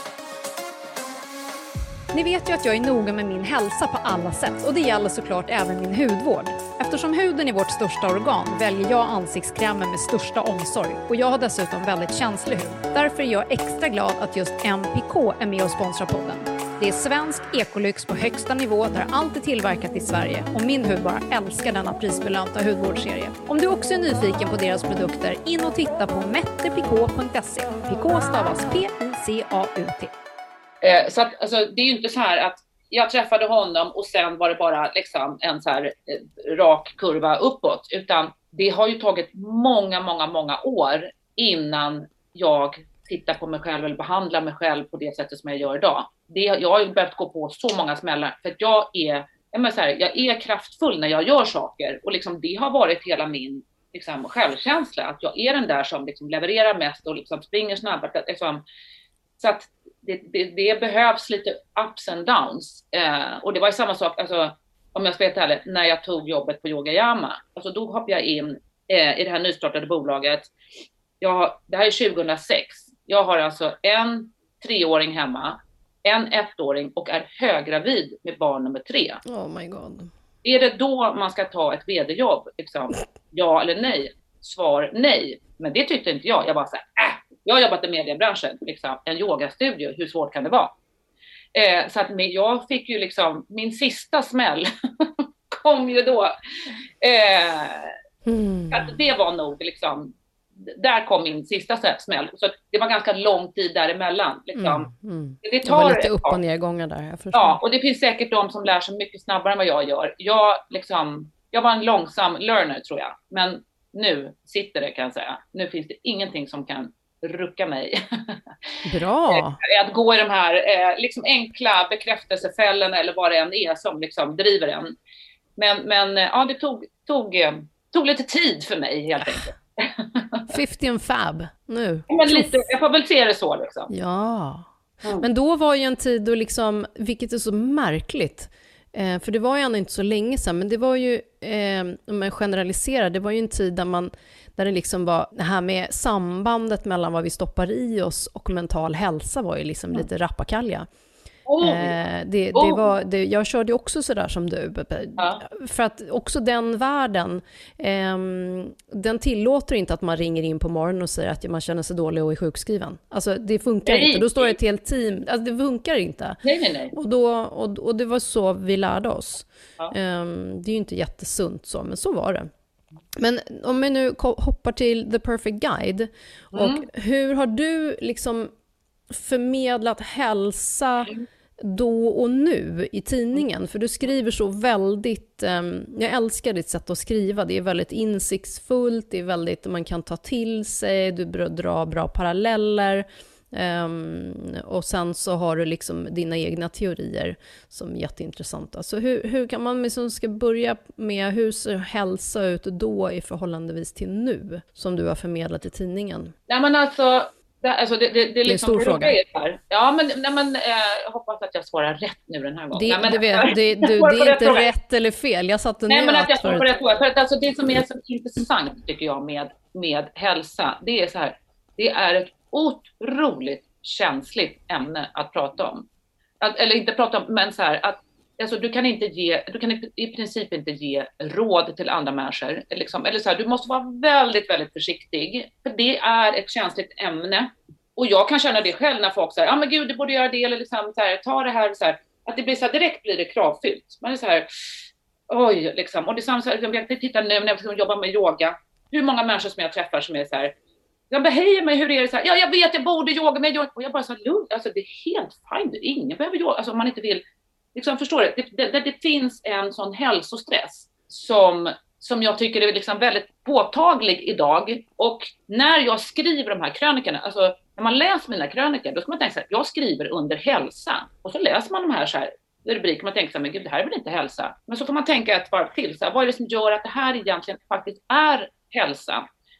Speaker 1: Ni vet ju att jag är noga med min hälsa på alla sätt och det gäller såklart även min hudvård. Eftersom huden är vårt största organ väljer jag ansiktskrämen med största omsorg och jag har dessutom väldigt känslig hud. Därför är jag extra glad att just MPK är med och sponsrar podden. Det är svensk ekolyx på högsta nivå där allt är tillverkat i Sverige och min hud bara älskar denna prisbelönta hudvårdsserie. Om du också är nyfiken på deras produkter, in och titta på mettepk.se. PK stavas P-I-C-A-U-T.
Speaker 3: Så att, alltså, det är ju inte så här att jag träffade honom och sen var det bara liksom en så här rak kurva uppåt, utan det har ju tagit många år innan jag tittar på mig själv eller behandlar mig själv på det sättet som jag gör idag. Jag har ju behövt gå på så många smällar för att jag är kraftfull när jag gör saker och liksom, det har varit hela min liksom, självkänsla att jag är den där som liksom, levererar mest och liksom, springer snabbast. Liksom, så att det behövs lite ups and downs. Och det var ju samma sak, alltså, om jag ska veta ärligt, när jag tog jobbet på Yogayama. Alltså då hoppade jag in i det här nystartade bolaget. Det här är 2006. Jag har alltså en 3-åring hemma, en 1-åring och är höggravid med barn nummer 3.
Speaker 2: Oh my god.
Speaker 3: Är det då man ska ta ett vd-jobb? Liksom? Ja eller nej? Svar nej. Men det tyckte inte jag. Jag var så här, jag har jobbat i mediebranschen, liksom, en yogastudio, hur svårt kan det vara? Så att jag fick ju liksom, min sista smäll kom ju då. Att det var nog liksom, där kom min sista smäll. Så det var ganska lång tid däremellan. Liksom.
Speaker 2: Det var lite upp- och nedgångar där. Jag förstår.
Speaker 3: Ja, och det finns säkert de som lär sig mycket snabbare än vad jag gör. Jag var en långsam learner tror jag. Men nu sitter det kan jag säga. Nu finns det ingenting som kan rucka mig.
Speaker 2: Bra.
Speaker 3: Att gå i de här liksom enkla bekräftelsefällen eller vad det än är som liksom driver en. Men ja, det tog lite tid för mig helt enkelt.
Speaker 2: 50 and fab nu.
Speaker 3: Men lite, jag får väl se det så liksom.
Speaker 2: Ja. Men då var ju en tid då liksom, vilket är så märkligt. För det var ju ändå inte så länge sedan, men det var ju, om man generaliserar, det var ju en tid där det liksom var, det här med sambandet mellan vad vi stoppar i oss och mental hälsa var ju liksom lite rappakalja. Jag körde ju också sådär som du. Ja. För att också den världen, den tillåter inte att man ringer in på morgonen och säger att man känner sig dålig och är sjukskriven. Alltså det funkar inte. Då står det ett helt team. Alltså det funkar inte.
Speaker 3: Nej.
Speaker 2: Och det var så vi lärde oss.
Speaker 3: Ja.
Speaker 2: Det är ju inte jättesunt så, men så var det. Men om vi nu hoppar till The Perfect Guide. Och hur har du liksom förmedlat hälsa då och nu i tidningen? För du skriver så väldigt, jag älskar ditt sätt att skriva, det är väldigt insiktsfullt, det är väldigt, man kan ta till sig, du drar bra paralleller, och sen så har du liksom dina egna teorier som är jätteintressanta. Så hur kan man liksom ska börja med, hur ser hälsa ut då i förhållandevis till nu som du har förmedlat i tidningen?
Speaker 3: Nej men alltså det är liksom
Speaker 2: en stor fråga.
Speaker 3: Här. Ja, men jag hoppas att jag svarar rätt nu den här gången.
Speaker 2: Det är inte rätt eller fel. Jag satte
Speaker 3: nej, men att jag svarar på rätt fråga. För att alltså, det som är så intressant tycker jag med hälsa, det är så här, det är ett otroligt känsligt ämne att prata om. Eller inte prata om, men så här, att alltså, du kan i princip inte ge råd till andra människor. Liksom, eller så här, du måste vara väldigt, väldigt försiktig. För det är ett känsligt ämne. Och jag kan känna det själv när folk säger, men gud, du borde göra det. Eller liksom, så här, ta det här. Så här, att det blir så här, direkt blir det kravfyllt. Man är så här, oj, liksom. Och det är samma så här, jag tittar nu när jag jobbar med yoga. Hur många människor som jag träffar som är så här, jag bara, hej mig, hur är det så här? Ja, jag vet, jag borde yoga med yoga. Och jag bara så här, lugnt, alltså det är helt fint. Ingen behöver yoga, alltså om man inte vill. Liksom, förstår du? Det finns en sån hälsostress som jag tycker är liksom väldigt påtaglig idag. Och när jag skriver de här krönikorna, alltså när man läser mina krönikor, då ska man tänka så här, jag skriver under hälsa. Och så läser man de här så här rubriker, man tänker så här, men gud, det här är väl inte hälsa. Men så får man tänka ett varv till, så här, vad är det som gör att det här egentligen faktiskt är hälsa?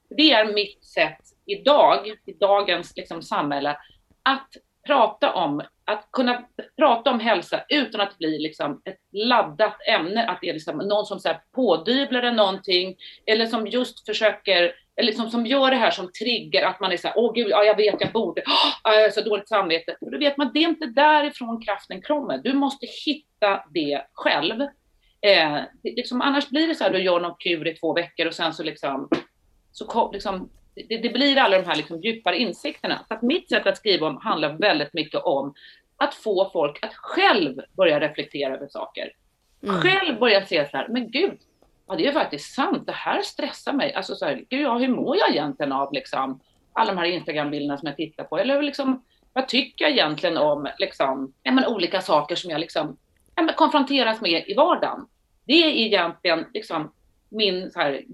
Speaker 3: Det är mitt sätt idag, i dagens liksom samhälle, att kunna prata om hälsa utan att det blir liksom ett laddat ämne, att det är liksom någon som så här pådyvlar en någonting, eller som just försöker, eller liksom som gör det här som trigger, att man är så här, åh gud, ja, jag vet, jag borde, jag har så dåligt samvete. Och då vet man, det är inte därifrån kraften kommer. Du måste hitta det själv. Liksom, annars blir det så här, du gör något kul i 2 veckor och sen så liksom det blir alla de här liksom djupare insikterna. Så att mitt sätt att skriva om handlar väldigt mycket om att få folk att själv börja reflektera över saker. Själv börja se så här, men gud, ja, det är faktiskt sant, det här stressar mig. Alltså så här, gud, ja, hur mår jag egentligen av liksom alla de här Instagram-bilderna som jag tittar på? Eller liksom, vad tycker jag egentligen om liksom, olika saker som jag liksom, konfronteras med i vardagen? Det är egentligen liksom min så här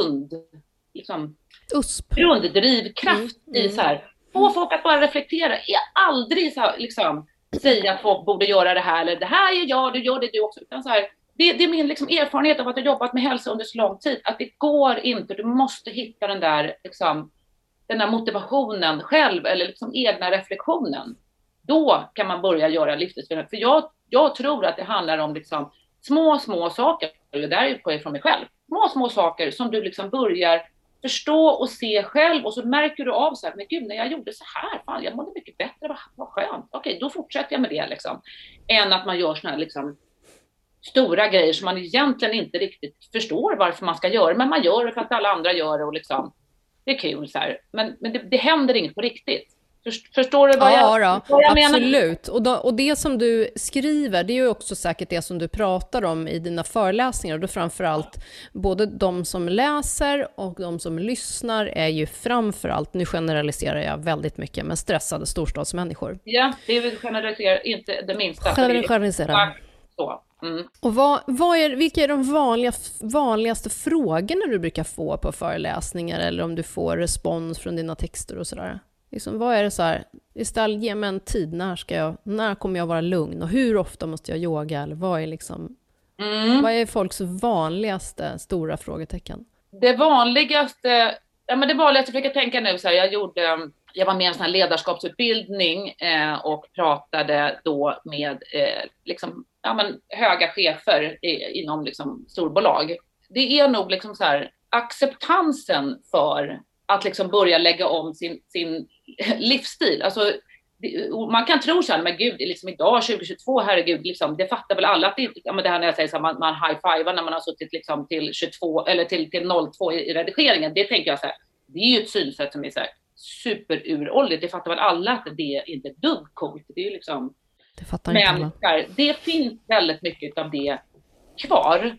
Speaker 3: grunddrivkraft i så här, få folk att bara reflektera. Jag aldrig så här, liksom, säga att folk borde göra det här, eller det här är jag, du gör det du också. Utan så här, det är min liksom erfarenhet av att ha jobbat med hälsa under så lång tid, att det går inte, du måste hitta den där liksom, den här motivationen själv, eller liksom egna reflektionen. Då kan man börja göra livsstilsförändringar. För jag tror att det handlar om liksom små saker, det där utgår jag från mig själv, små saker som du liksom börjar förstå och se själv, och så märker du av så här, men gud, när jag gjorde så här, fan, jag mådde mycket bättre, vad skönt, okej, då fortsätter jag med det liksom. Än att man gör såna här liksom stora grejer som man egentligen inte riktigt förstår varför man ska göra, men man gör det för att alla andra gör det, och liksom, det är kul så här, men det händer inget på riktigt. Förstår du vad jag menar?
Speaker 2: Absolut. Och det som du skriver, det är ju också säkert det som du pratar om i dina föreläsningar. Och då framförallt, både de som läser och de som lyssnar är ju framförallt, nu generaliserar jag väldigt mycket, men stressade storstadsmänniskor.
Speaker 3: Ja, det är väl generaliserar inte det minsta.
Speaker 2: Generaliserar.
Speaker 3: Så.
Speaker 2: Och vilka är de vanligaste frågorna du brukar få på föreläsningar, eller om du får respons från dina texter och sådär? Liksom, vad är det så här, istället ge mig en tid, när kommer jag vara lugn, och hur ofta måste jag yoga, eller vad är liksom, vad är folks vanligaste stora frågetecken?
Speaker 3: Det vanligaste försöker jag tänka nu så här, jag var med i en sån här ledarskapsutbildning och pratade då med liksom, höga chefer inom liksom storbolag. Det är nog liksom så här, acceptansen för att liksom börja lägga om sin livsstil. Alltså, man kan tro så här, men gud, liksom idag 2022, herregud, liksom, det fattar väl alla att det här när jag säger så här, man high-fivar när man har suttit liksom till 22 eller till 02 i redigeringen. Det tänker jag så här, det är ju ett synsätt som är så här superuråldrigt. Det fattar väl alla att det inte är dugg coolt. Det är ju liksom,
Speaker 2: det fattar inte alla.
Speaker 3: Det finns väldigt mycket av det kvar.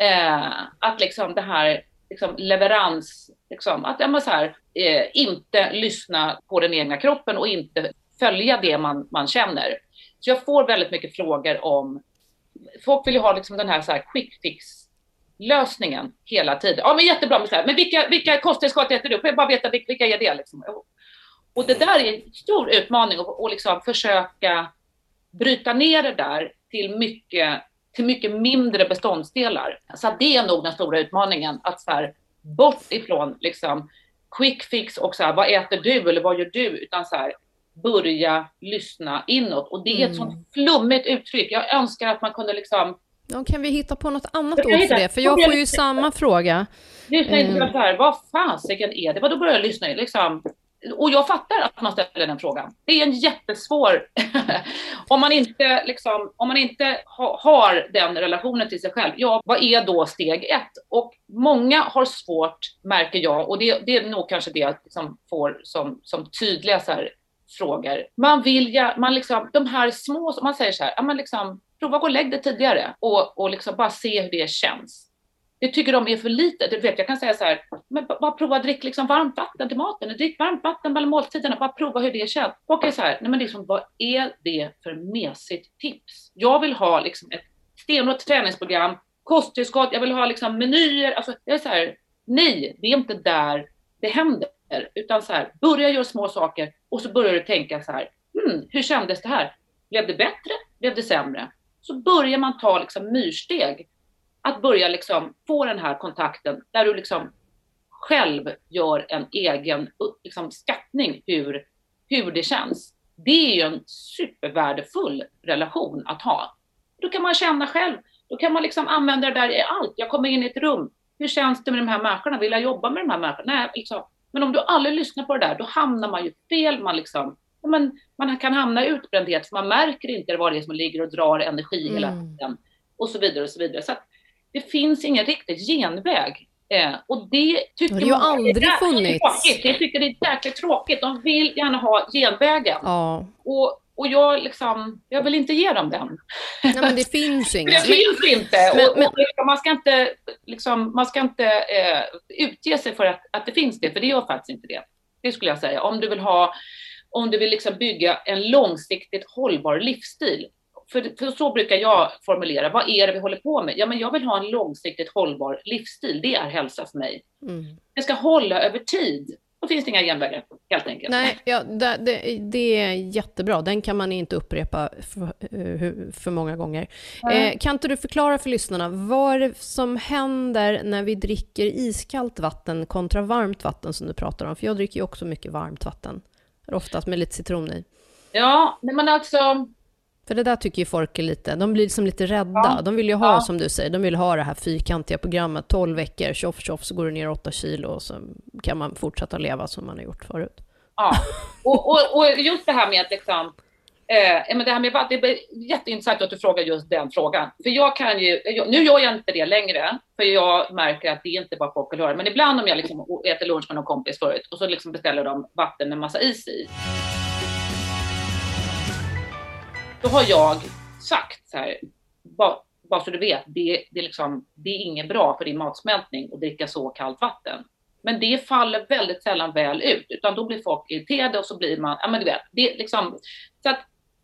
Speaker 3: Att liksom det här liksom leverans, liksom, att så här, inte lyssna på den egna kroppen och inte följa det man känner. Så jag får väldigt mycket frågor om, folk vill ju ha liksom den här, så här quick fix lösningen hela tiden. Ja, men jättebra, med så här, men vilka kosttillskott äter du? Får jag bara veta vilka är det liksom? Och det där är en stor utmaning, och liksom försöka bryta ner det där till mycket mindre beståndsdelar. Så det är nog den stora utmaningen, att så här, bort ifrån liksom quick fix och så här, vad äter du eller vad gör du, utan så här, börja lyssna inåt. Och det är ett sånt flummigt uttryck. Jag önskar att man kunde liksom...
Speaker 2: Ja, kan vi hitta på något annat ord för det? För jag får ju samma fråga.
Speaker 3: Lyssna inte så här, vad fasiken är det? Vad då börjar jag lyssna liksom... Och jag fattar att man ställer den frågan. Det är en jättesvår... om man inte har den relationen till sig själv. Ja, vad är då steg 1? Och många har svårt, märker jag. Och det är nog kanske det som får som tydliga så här frågor. Man liksom, de här små, man säger så här, man liksom, prova gå och lägg det tidigare. Och liksom bara se hur det känns. Det tycker de är för lite. Du vet, jag kan säga så här, men bara prova att dricka liksom varmt vatten till maten. Drick varmt vatten mellan måltiderna. Bara prova hur det känns. Och så här, nej men liksom, vad är det för mesigt tips? Jag vill ha liksom ett stenhårt träningsprogram, kosttillskott, jag vill ha liksom menyer. Alltså, jag är så här, nej, det är inte där det händer. Utan så här, börja göra små saker och så börjar du tänka så här, hur kändes det här? Blev det bättre? Blev det sämre? Så börjar man ta liksom myrsteg. Att börja liksom få den här kontakten där du liksom själv gör en egen liksom, skattning hur det känns. Det är ju en supervärdefull relation att ha. Då kan man känna själv, då kan man liksom använda det där i allt. Jag kommer in i ett rum, hur känns det med de här människorna? Vill jag jobba med de här människorna? Nej, liksom. Men om du aldrig lyssnar på det där, då hamnar man ju fel. Man kan hamna i utbrändhet, för man märker inte vad det är som ligger och drar energi hela tiden. Och så vidare och så vidare. Så att det finns ingen riktig genväg. Och det tycker
Speaker 2: det har ju aldrig funnits.
Speaker 3: Jag tycker det är jäkligt tråkigt. De vill gärna ha genvägen.
Speaker 2: Ja.
Speaker 3: Och jag vill inte ge dem den.
Speaker 2: Nej, men det finns inget.
Speaker 3: Det finns inte. Man ska inte utge sig för att det finns det. För det gör faktiskt inte det. Det skulle jag säga. Om du vill liksom bygga en långsiktigt hållbar livsstil. För så brukar jag formulera. Vad är det vi håller på med? Ja, men jag vill ha en långsiktigt hållbar livsstil. Det är hälsa för mig. Det ska hålla över tid. Då finns det inga genvägar, helt enkelt.
Speaker 2: Nej, ja, det är jättebra. Den kan man inte upprepa för många gånger. Kan inte du förklara för lyssnarna vad är det som händer när vi dricker iskallt vatten kontra varmt vatten som du pratar om? För jag dricker ju också mycket varmt vatten. Oftast med lite citron i.
Speaker 3: Ja, men alltså...
Speaker 2: För det där tycker ju folk är lite, de blir liksom lite rädda. Ja, de vill ju ha, som du säger, de vill ha det här fyrkantiga programmet, 12 veckor, tjoff, så går det ner 8 kilo och så kan man fortsätta leva som man har gjort förut.
Speaker 3: Ja, och just det här med liksom, men det här med det är jätteintressant att du frågar just den frågan. För nu gör jag inte det längre, för jag märker att det inte bara folk vill höra. Men ibland om jag liksom äter lunch med någon kompis förut och så liksom beställer de vatten med massa is i. Då har jag sagt så här, bara så du vet, det är inget bra för din matsmältning att dricka så kallt vatten. Men det faller väldigt sällan väl ut, utan då blir folk irriterade och så blir man, ja men du vet, det är liksom, så att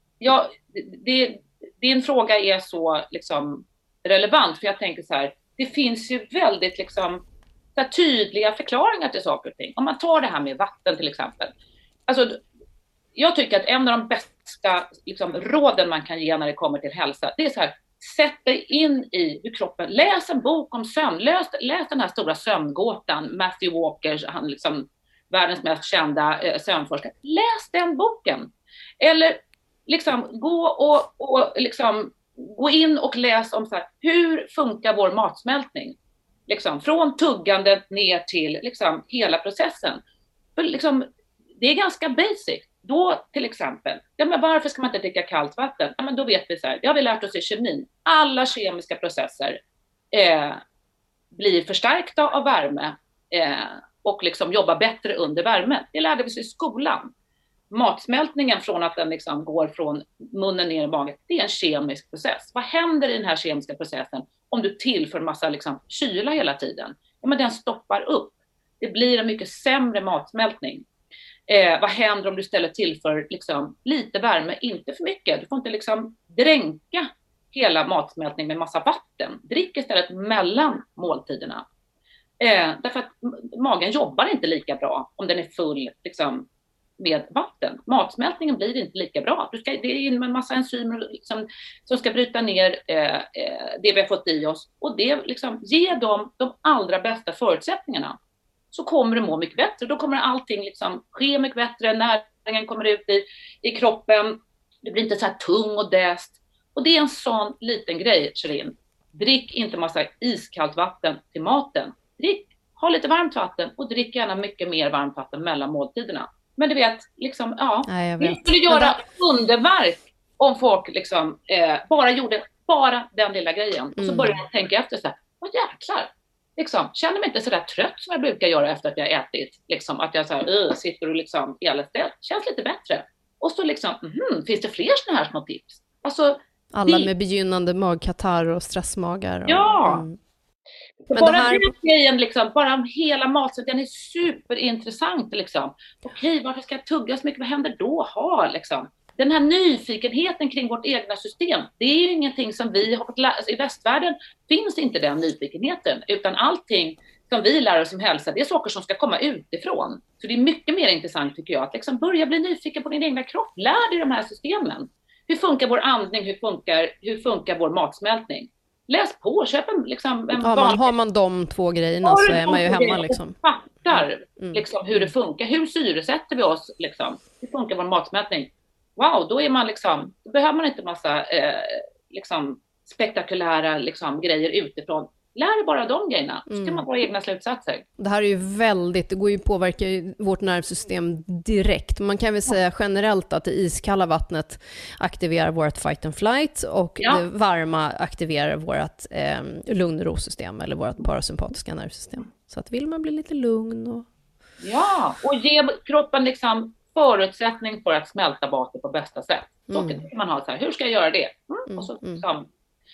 Speaker 3: din fråga är så liksom relevant, för jag tänker så här, det finns ju väldigt liksom så här, tydliga förklaringar till saker och ting. Om man tar det här med vatten till exempel, alltså jag tycker att en av de bästa liksom, råden man kan ge när det kommer till hälsa, det är så här, sätt dig in i hur kroppen, läs en bok om sömn, läs den här stora sömngåtan, Matthew Walkers, han liksom världens mest kända sömnforskare, läs den boken. Eller liksom gå in och läs om så här, hur funkar vår matsmältning? Liksom, från tuggandet ner till liksom, hela processen. För liksom, det är ganska basic. Då till exempel, ja men varför ska man inte dricka kallt vatten? Ja men då vet vi så här, det har vi lärt oss i kemin. Alla kemiska processer blir förstärkta av värme och liksom jobbar bättre under värme. Det lärde vi oss i skolan. Matsmältningen från att den liksom går från munnen ner i magen, det är en kemisk process. Vad händer i den här kemiska processen om du tillför massa liksom kyla hela tiden? Ja men den stoppar upp. Det blir en mycket sämre matsmältning. Vad händer om du istället tillför liksom lite värme, inte för mycket. Du får inte liksom dränka hela matsmältningen med massa vatten. Drick istället mellan måltiderna. Därför att magen jobbar inte lika bra om den är full liksom, med vatten. Matsmältningen blir inte lika bra. Det är in med en massa enzymer liksom, som ska bryta ner det vi har fått i oss. Och det liksom, ge dem de allra bästa förutsättningarna. Så kommer du må mycket bättre. Då kommer allting liksom ske mycket bättre. Näringen kommer ut i kroppen. Det blir inte så här tung och däst. Och det är en sån liten grej, Shirin. Drick inte massa iskallt vatten till maten. Ha lite varmt vatten och drick gärna mycket mer varmt vatten mellan måltiderna. Men du vet, liksom, ja.
Speaker 2: Nej, jag vet.
Speaker 3: Vi skulle göra underverk om folk liksom, bara gjorde den lilla grejen. Och så började jag tänka efter så här, vad jäklar. Liksom, känner mig inte så där trött som jag brukar göra efter att jag ätit. Liksom, att jag så här, sitter och liksom elställd. Känns lite bättre. Och så liksom, finns det fler såna här små tips? Alltså,
Speaker 2: alla med begynnande magkatarr och stressmagar. Och,
Speaker 3: ja.
Speaker 2: Men
Speaker 3: bara
Speaker 2: det här...
Speaker 3: den grejen, liksom, bara hela matsätten, den är superintressant. Liksom. Okej, varför ska jag tugga så mycket? Vad händer då? Liksom. Den här nyfikenheten kring vårt egna system, det är ju ingenting som vi har fått lära oss. I västvärlden finns inte den nyfikenheten, utan allting som vi lär oss om hälsa, det är saker som ska komma utifrån. Så det är mycket mer intressant tycker jag, att liksom börja bli nyfiken på din egna kropp. Lär dig de här systemen. Hur funkar vår andning? Hur funkar vår matsmältning? Läs på, köp en
Speaker 2: vanlig... Har man de två grejerna så är man ju hemma liksom.
Speaker 3: fattar liksom, hur det funkar. Hur syresätter vi oss? Liksom? Hur funkar vår matsmältning? Wow, då är man liksom, då behöver man inte massa liksom, spektakulära liksom, grejer utifrån. Lär dig bara de grejerna, så kan man vara egna slutsatser.
Speaker 2: Det här är ju väldigt, det går ju att påverka vårt nervsystem direkt. Man kan väl säga generellt att det iskalla vattnet aktiverar vårt fight and flight och det varma aktiverar vårt lugn- och ro-system eller vårt parasympatiska nervsystem. Så att vill man bli lite lugn och...
Speaker 3: Ja, och ge kroppen liksom förutsättning för att smälta maten på bästa sätt. Så kan man ha så här, hur ska jag göra det? Och så liksom,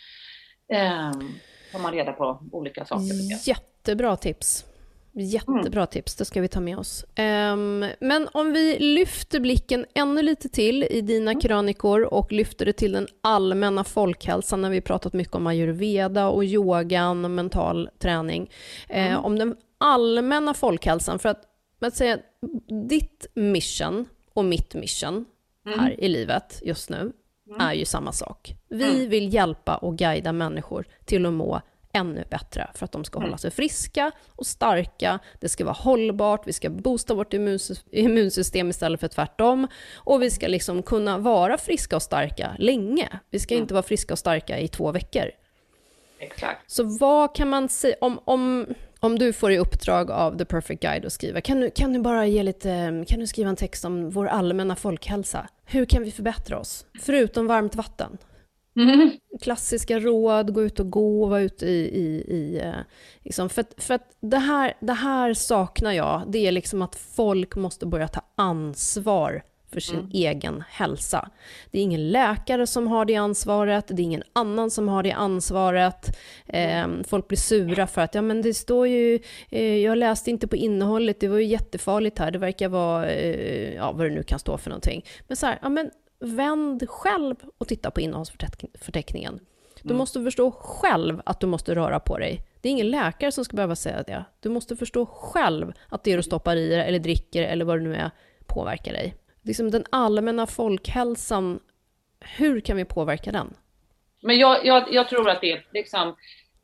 Speaker 3: får man reda på olika saker.
Speaker 2: Jättebra tips. Jättebra tips, det ska vi ta med oss. Men om vi lyfter blicken ännu lite till i dina krönikor och lyfter det till den allmänna folkhälsan, när vi pratat mycket om ayurveda och yogan och mental träning. Om den allmänna folkhälsan, för att säga ditt mission och mitt mission här i livet just nu är ju samma sak. Vi vill hjälpa och guida människor till att må ännu bättre för att de ska hålla sig friska och starka. Det ska vara hållbart, vi ska boosta vårt immunsystem istället för tvärtom. Och vi ska liksom kunna vara friska och starka länge. Vi ska inte vara friska och starka i 2 veckor.
Speaker 3: Exakt.
Speaker 2: Så vad kan man säga om du får i uppdrag av The Perfect Guide att skriva? Kan du bara kan du skriva en text om vår allmänna folkhälsa? Hur kan vi förbättra oss? Förutom varmt vatten. Klassiska råd, gå ut och gå, vara ute liksom, för att det här saknar jag. Det är liksom att folk måste börja ta ansvar för sin egen hälsa. Det är ingen läkare som har det ansvaret, det är ingen annan som har det ansvaret. Folk blir sura för att men det står ju, jag läste inte på innehållet, det var ju jättefarligt här, det verkar vara vad det nu kan stå för någonting. Men så här, men vänd själv och titta på innehållsförteckningen. Du måste förstå själv att du måste röra på dig. Det är ingen läkare som ska behöva säga det. Du måste förstå själv att det du stoppar i dig eller dricker eller vad det nu är påverkar dig. Liksom den allmänna folkhälsan, hur kan vi påverka den?
Speaker 3: Men jag tror att det är liksom,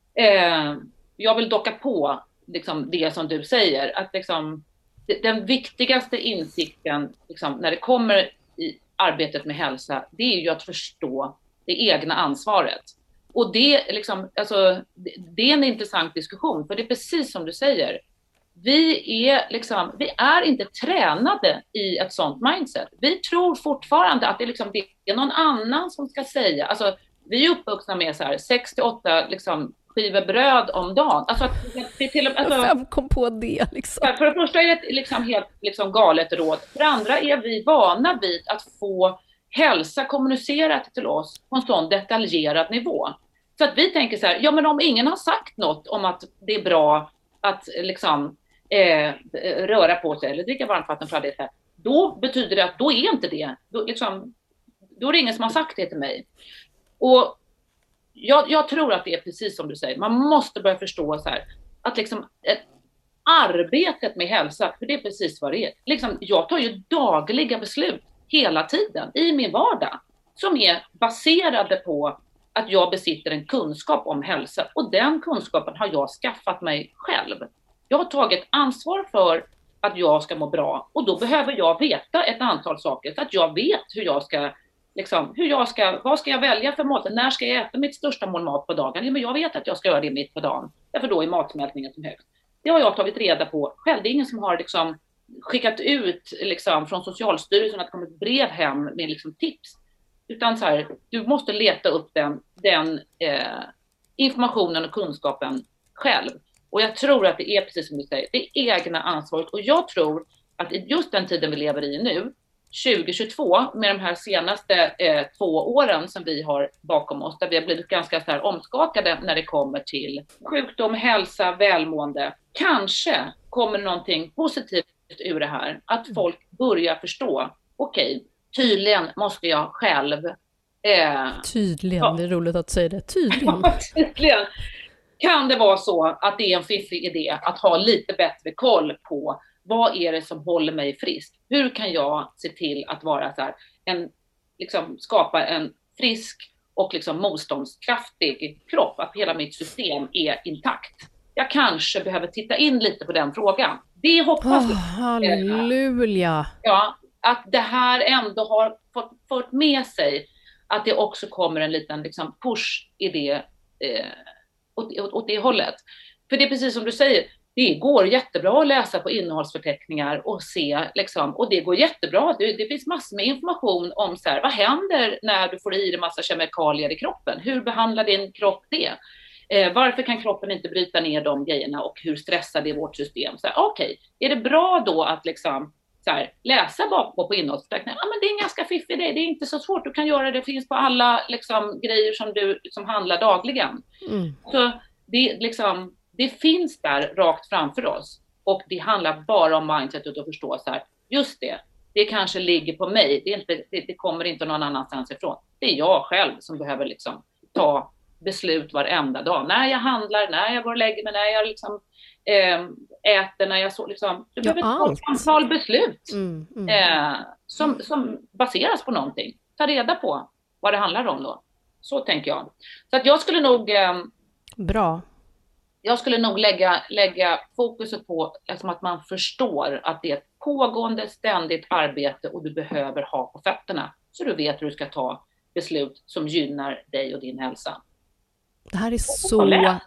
Speaker 3: jag vill docka på liksom, det som du säger. Att liksom, den viktigaste insikten liksom, när det kommer i arbetet med hälsa, det är ju att förstå det egna ansvaret. Och det, liksom, alltså, det är en intressant diskussion, för det är precis som du säger. Vi är inte tränade i ett sånt mindset. Vi tror fortfarande att det är någon annan som ska säga. Alltså, vi är uppvuxna med så här 6-8 liksom, skivor bröd om dagen. Alltså,
Speaker 2: Vem kom på det? Liksom?
Speaker 3: För det första är det ett liksom, helt liksom, galet råd. För det andra är vi vana vid att få hälsa kommunicerat till oss på en sån detaljerad nivå. Så att vi tänker så här, men om ingen har sagt något om att det är bra att liksom, röra på sig eller dricka varmt vatten för det, då betyder det att då är inte det. Då är det ingen som har sagt det till mig. Och jag tror att det är precis som du säger. Man måste börja förstå så här, att liksom, arbetet med hälsa, för det är precis vad det är. Liksom, jag tar ju dagliga beslut hela tiden i min vardag som är baserade på att jag besitter en kunskap om hälsa. Och den kunskapen har jag skaffat mig själv. Jag har tagit ansvar för att jag ska må bra. Och då behöver jag veta ett antal saker så att jag vet vad ska jag välja för mat? När ska jag äta mitt största mål mat på dagen? Ja, men jag vet att jag ska göra det mitt på dagen. Därför då är matsmältningen som högst. Det har jag tagit reda på själv. Det är ingen som har liksom skickat ut liksom, från Socialstyrelsen att det kommer ett brev hem med liksom, tips. Utan så här, du måste leta upp den informationen och kunskapen själv. Och jag tror att det är precis som du säger, det är egna ansvaret. Och jag tror att i just den tiden vi lever i nu, 2022, med de här senaste 2 åren som vi har bakom oss, där vi har blivit ganska så här omskakade när det kommer till sjukdom, hälsa, välmående. Kanske kommer någonting positivt ur det här. Att folk börjar förstå, okej, tydligen måste jag själv...
Speaker 2: Tydligen, det är roligt att säga det. Tydligen.
Speaker 3: Tydligen. Kan det vara så att det är en fiffig idé att ha lite bättre koll på vad är det som håller mig frisk? Hur kan jag se till att vara så här, skapa en frisk och liksom motståndskraftig kropp? Att hela mitt system är intakt. jag kanske behöver titta in lite på den frågan. Det hoppas jag.
Speaker 2: Halleluja!
Speaker 3: Ja, att det här ändå har fått med sig att det också kommer en liten liksom, push i det, åt det hållet. För det är precis som du säger, det går jättebra att läsa på innehållsförteckningar och se, liksom, och det går jättebra. Det finns massor med information om så här, vad händer när du får i dig massa kemikalier i kroppen? Hur behandlar din kropp det? Varför kan kroppen inte bryta ner de grejerna och hur stressar det vårt system? Okej, är det bra då att liksom, så här, läsa bakpå på innehållsförteckningar? Ja, men det är en ganska fiffig idé. Det är inte så svårt. Du kan göra det. Det finns på alla liksom, grejer som du liksom, handlar dagligen. Så det finns där rakt framför oss. Och det handlar bara om mindsetet och förstå så här, just det kanske ligger på mig. Det kommer inte någon annanstans ifrån. Det är jag själv som behöver liksom, ta beslut varenda dag. När jag handlar, när jag går och lägger mig, när jag liksom, äter, när jag så liksom. Du behöver ta ett antal beslut som baseras på någonting. Ta reda på vad det handlar om då. Så tänker jag. Så att jag skulle nog...
Speaker 2: Bra.
Speaker 3: Jag skulle nog lägga fokuset på liksom att man förstår att det är ett pågående ständigt arbete och du behöver ha på fötterna. Så du vet hur du ska ta beslut som gynnar dig och din hälsa.
Speaker 2: Det här är så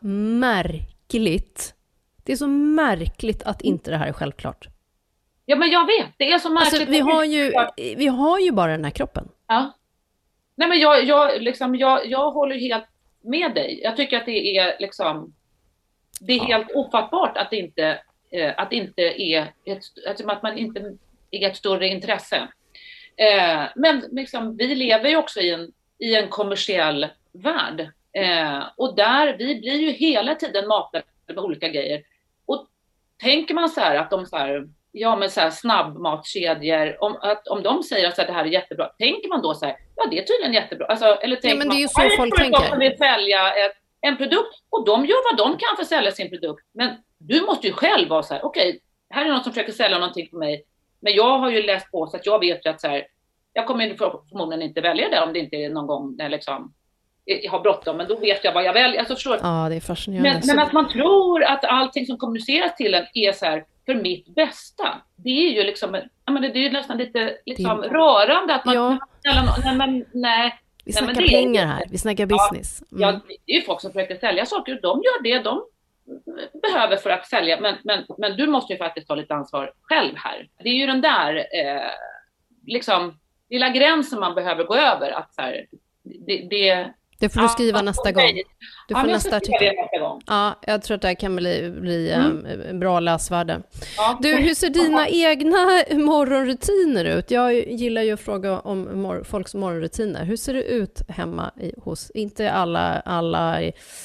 Speaker 2: märkligt. Det är så märkligt att inte det här är självklart.
Speaker 3: Ja, men jag vet. Det är så märkligt.
Speaker 2: Alltså, vi har ju bara den här kroppen.
Speaker 3: Ja. Nej, men jag håller helt med dig. Jag tycker att det är liksom... Det är helt ofattbart att inte är att man inte är ett större intresse. Men liksom, vi lever ju också i en kommersiell värld. Och där vi blir ju hela tiden matade med olika grejer. Och tänker man så här att de så här, ja men så här snabbmatskedjor, om de säger att så här, det här är jättebra, tänker man då så här, ja det är tydligen jättebra. Alltså, eller tänker
Speaker 2: men det är ju
Speaker 3: man,
Speaker 2: så folk tänker.
Speaker 3: Som vill sälja en produkt och de gör vad de kan för att sälja sin produkt. Men du måste ju själv vara så här, okej, här är någon som försöker sälja någonting på mig. Men jag har ju läst på så att jag vet ju att så här, jag kommer förmodligen inte välja det om det inte är någon gång när liksom jag har bråttom, men då vet jag vad jag väljer. Alltså, förstår.
Speaker 2: Ja, det är fascinerande.
Speaker 3: Men att man tror att allting som kommuniceras till en är så här, för mitt bästa. Det är ju liksom, det är ju nästan lite liksom rörande att man, nej.
Speaker 2: Vi snackar pengar här, vi snackar business.
Speaker 3: Ja, det är ju folk som försöker sälja saker och de gör det de behöver för att sälja. Men du måste ju faktiskt ta lite ansvar själv här. Det är ju den där liksom lilla gränsen man behöver gå över. Att så här,
Speaker 2: det får du skriva nästa gång. Du får nästa artikel. Ja, jag tror att det här kan bli bra läsvärde. Ja. Du, hur ser dina egna morgonrutiner ut? Jag gillar ju att fråga om folks morgonrutiner. Hur ser det ut hemma hos, inte alla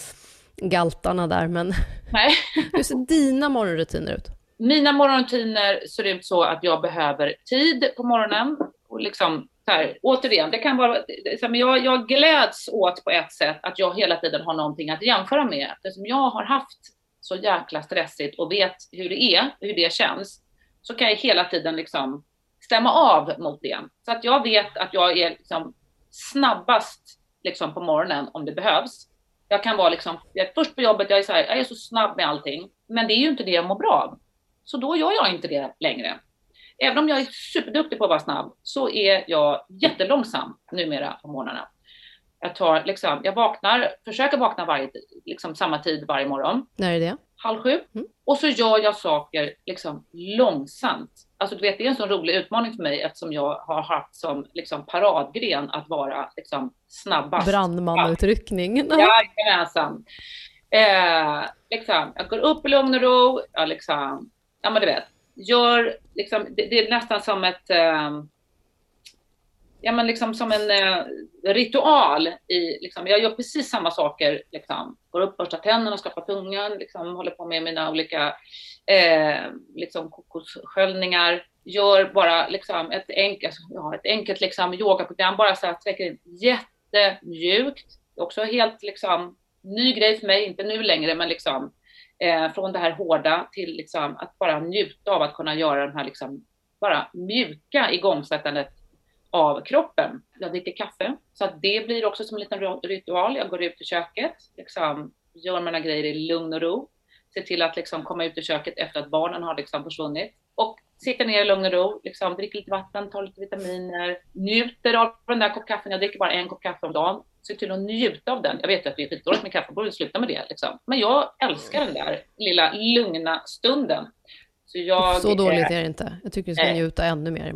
Speaker 2: galtarna där, men
Speaker 3: nej.
Speaker 2: Hur ser dina morgonrutiner ut?
Speaker 3: Mina morgonrutiner ser ut så att jag behöver tid på morgonen och liksom här, återigen, det kan vara, jag gläds åt på ett sätt att jag hela tiden har någonting att jämföra med. Eftersom jag har haft så jäkla stressigt och vet hur det är, hur det känns, så kan jag hela tiden liksom stämma av mot det. Så att jag vet att jag är liksom snabbast liksom på morgonen om det behövs. Jag kan vara liksom, jag är först på jobbet, jag är så snabb med allting. Men det är ju inte det jag mår bra av. Så då gör jag inte det längre. Även om jag är superduktig på att vara snabb så är jag jättelångsam numera på morgnarna. Jag försöker vakna samma tid varje morgon.
Speaker 2: När är det?
Speaker 3: 6:30. Och så gör jag saker liksom långsamt. Alltså du vet, det är en sån rolig utmaning för mig eftersom jag har haft som liksom paradgren att vara liksom snabbast.
Speaker 2: Brandmanutryckning.
Speaker 3: Jajamensan. Jag går upp i lugn och ro. Ja men du vet. Det är nästan som som en ritual jag gör precis samma saker går upp, borstar tänderna och skapar tungan, håller på med mina olika kokossköljningar, gör bara ett enkelt yogaprogram, bara så att sträcker in jättemjukt, också helt ny grej för mig, inte nu längre, men från det här hårda till att bara njuta av att kunna göra den här bara mjuka igångsättandet av kroppen. Jag dricker kaffe, så att det blir också som en liten ritual. Jag går ut i köket, gör mina grejer i lugn och ro. se till att liksom komma ut i köket efter att barnen har liksom försvunnit. Och sitta ner i lugn och ro, liksom, dricker lite vatten, tar lite vitaminer, njuter av den där kopp kaffen. Jag dricker bara en kopp kaffe om dagen. Se till att njuta av den. Jag vet att det är skitdåligt med kaffe, borde sluta med det. Liksom. Men jag älskar den där lilla lugna stunden.
Speaker 2: Så dåligt är det inte. Jag tycker du ska njuta ännu mer.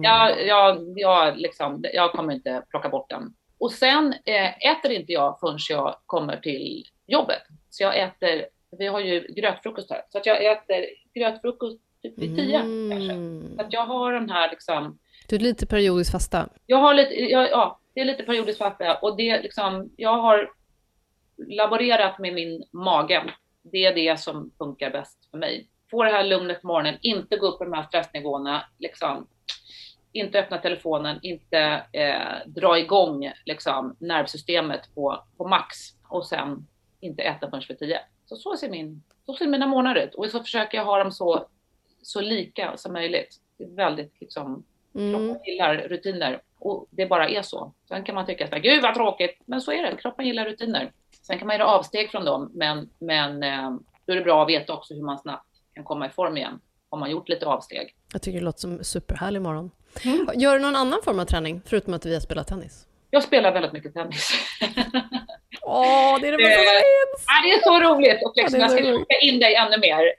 Speaker 3: Jag kommer inte plocka bort den. Och sen äter inte jag förrän jag kommer till jobbet. Så jag äter, vi har ju grötfrukost här. Så att jag äter grötfrukost typ vid 10 kanske. Så att jag har den här liksom...
Speaker 2: Du är lite periodiskt fasta.
Speaker 3: Jag har lite, det är lite periodiskt fasta. Och det liksom, jag har laborerat med min mage. Det är det som funkar bäst för mig. Få det här lugnet på morgonen, inte gå upp på de här stressnivåerna, liksom, inte öppna telefonen, inte dra igång liksom, nervsystemet på max och sen inte äta förrän för 10. Så ser mina månader ut och så försöker jag ha dem så lika som möjligt. Det är väldigt liksom, kroppen gillar rutiner och det bara är så. Sen kan man tycka att gud vad tråkigt, men så är det, kroppen gillar rutiner. Sen kan man göra avsteg från dem, men då är det bra att veta också hur man snabbt kan komma i form igen om man gjort lite avsteg.
Speaker 2: Jag tycker det låter som superhärlig morgon. Gör du någon annan form av träning förutom att vi har spelat tennis?
Speaker 3: Jag spelar väldigt mycket tennis.
Speaker 2: Det är det bästa jag vet.
Speaker 3: Det är så roligt och liksom, jag ska locka in dig ännu mer.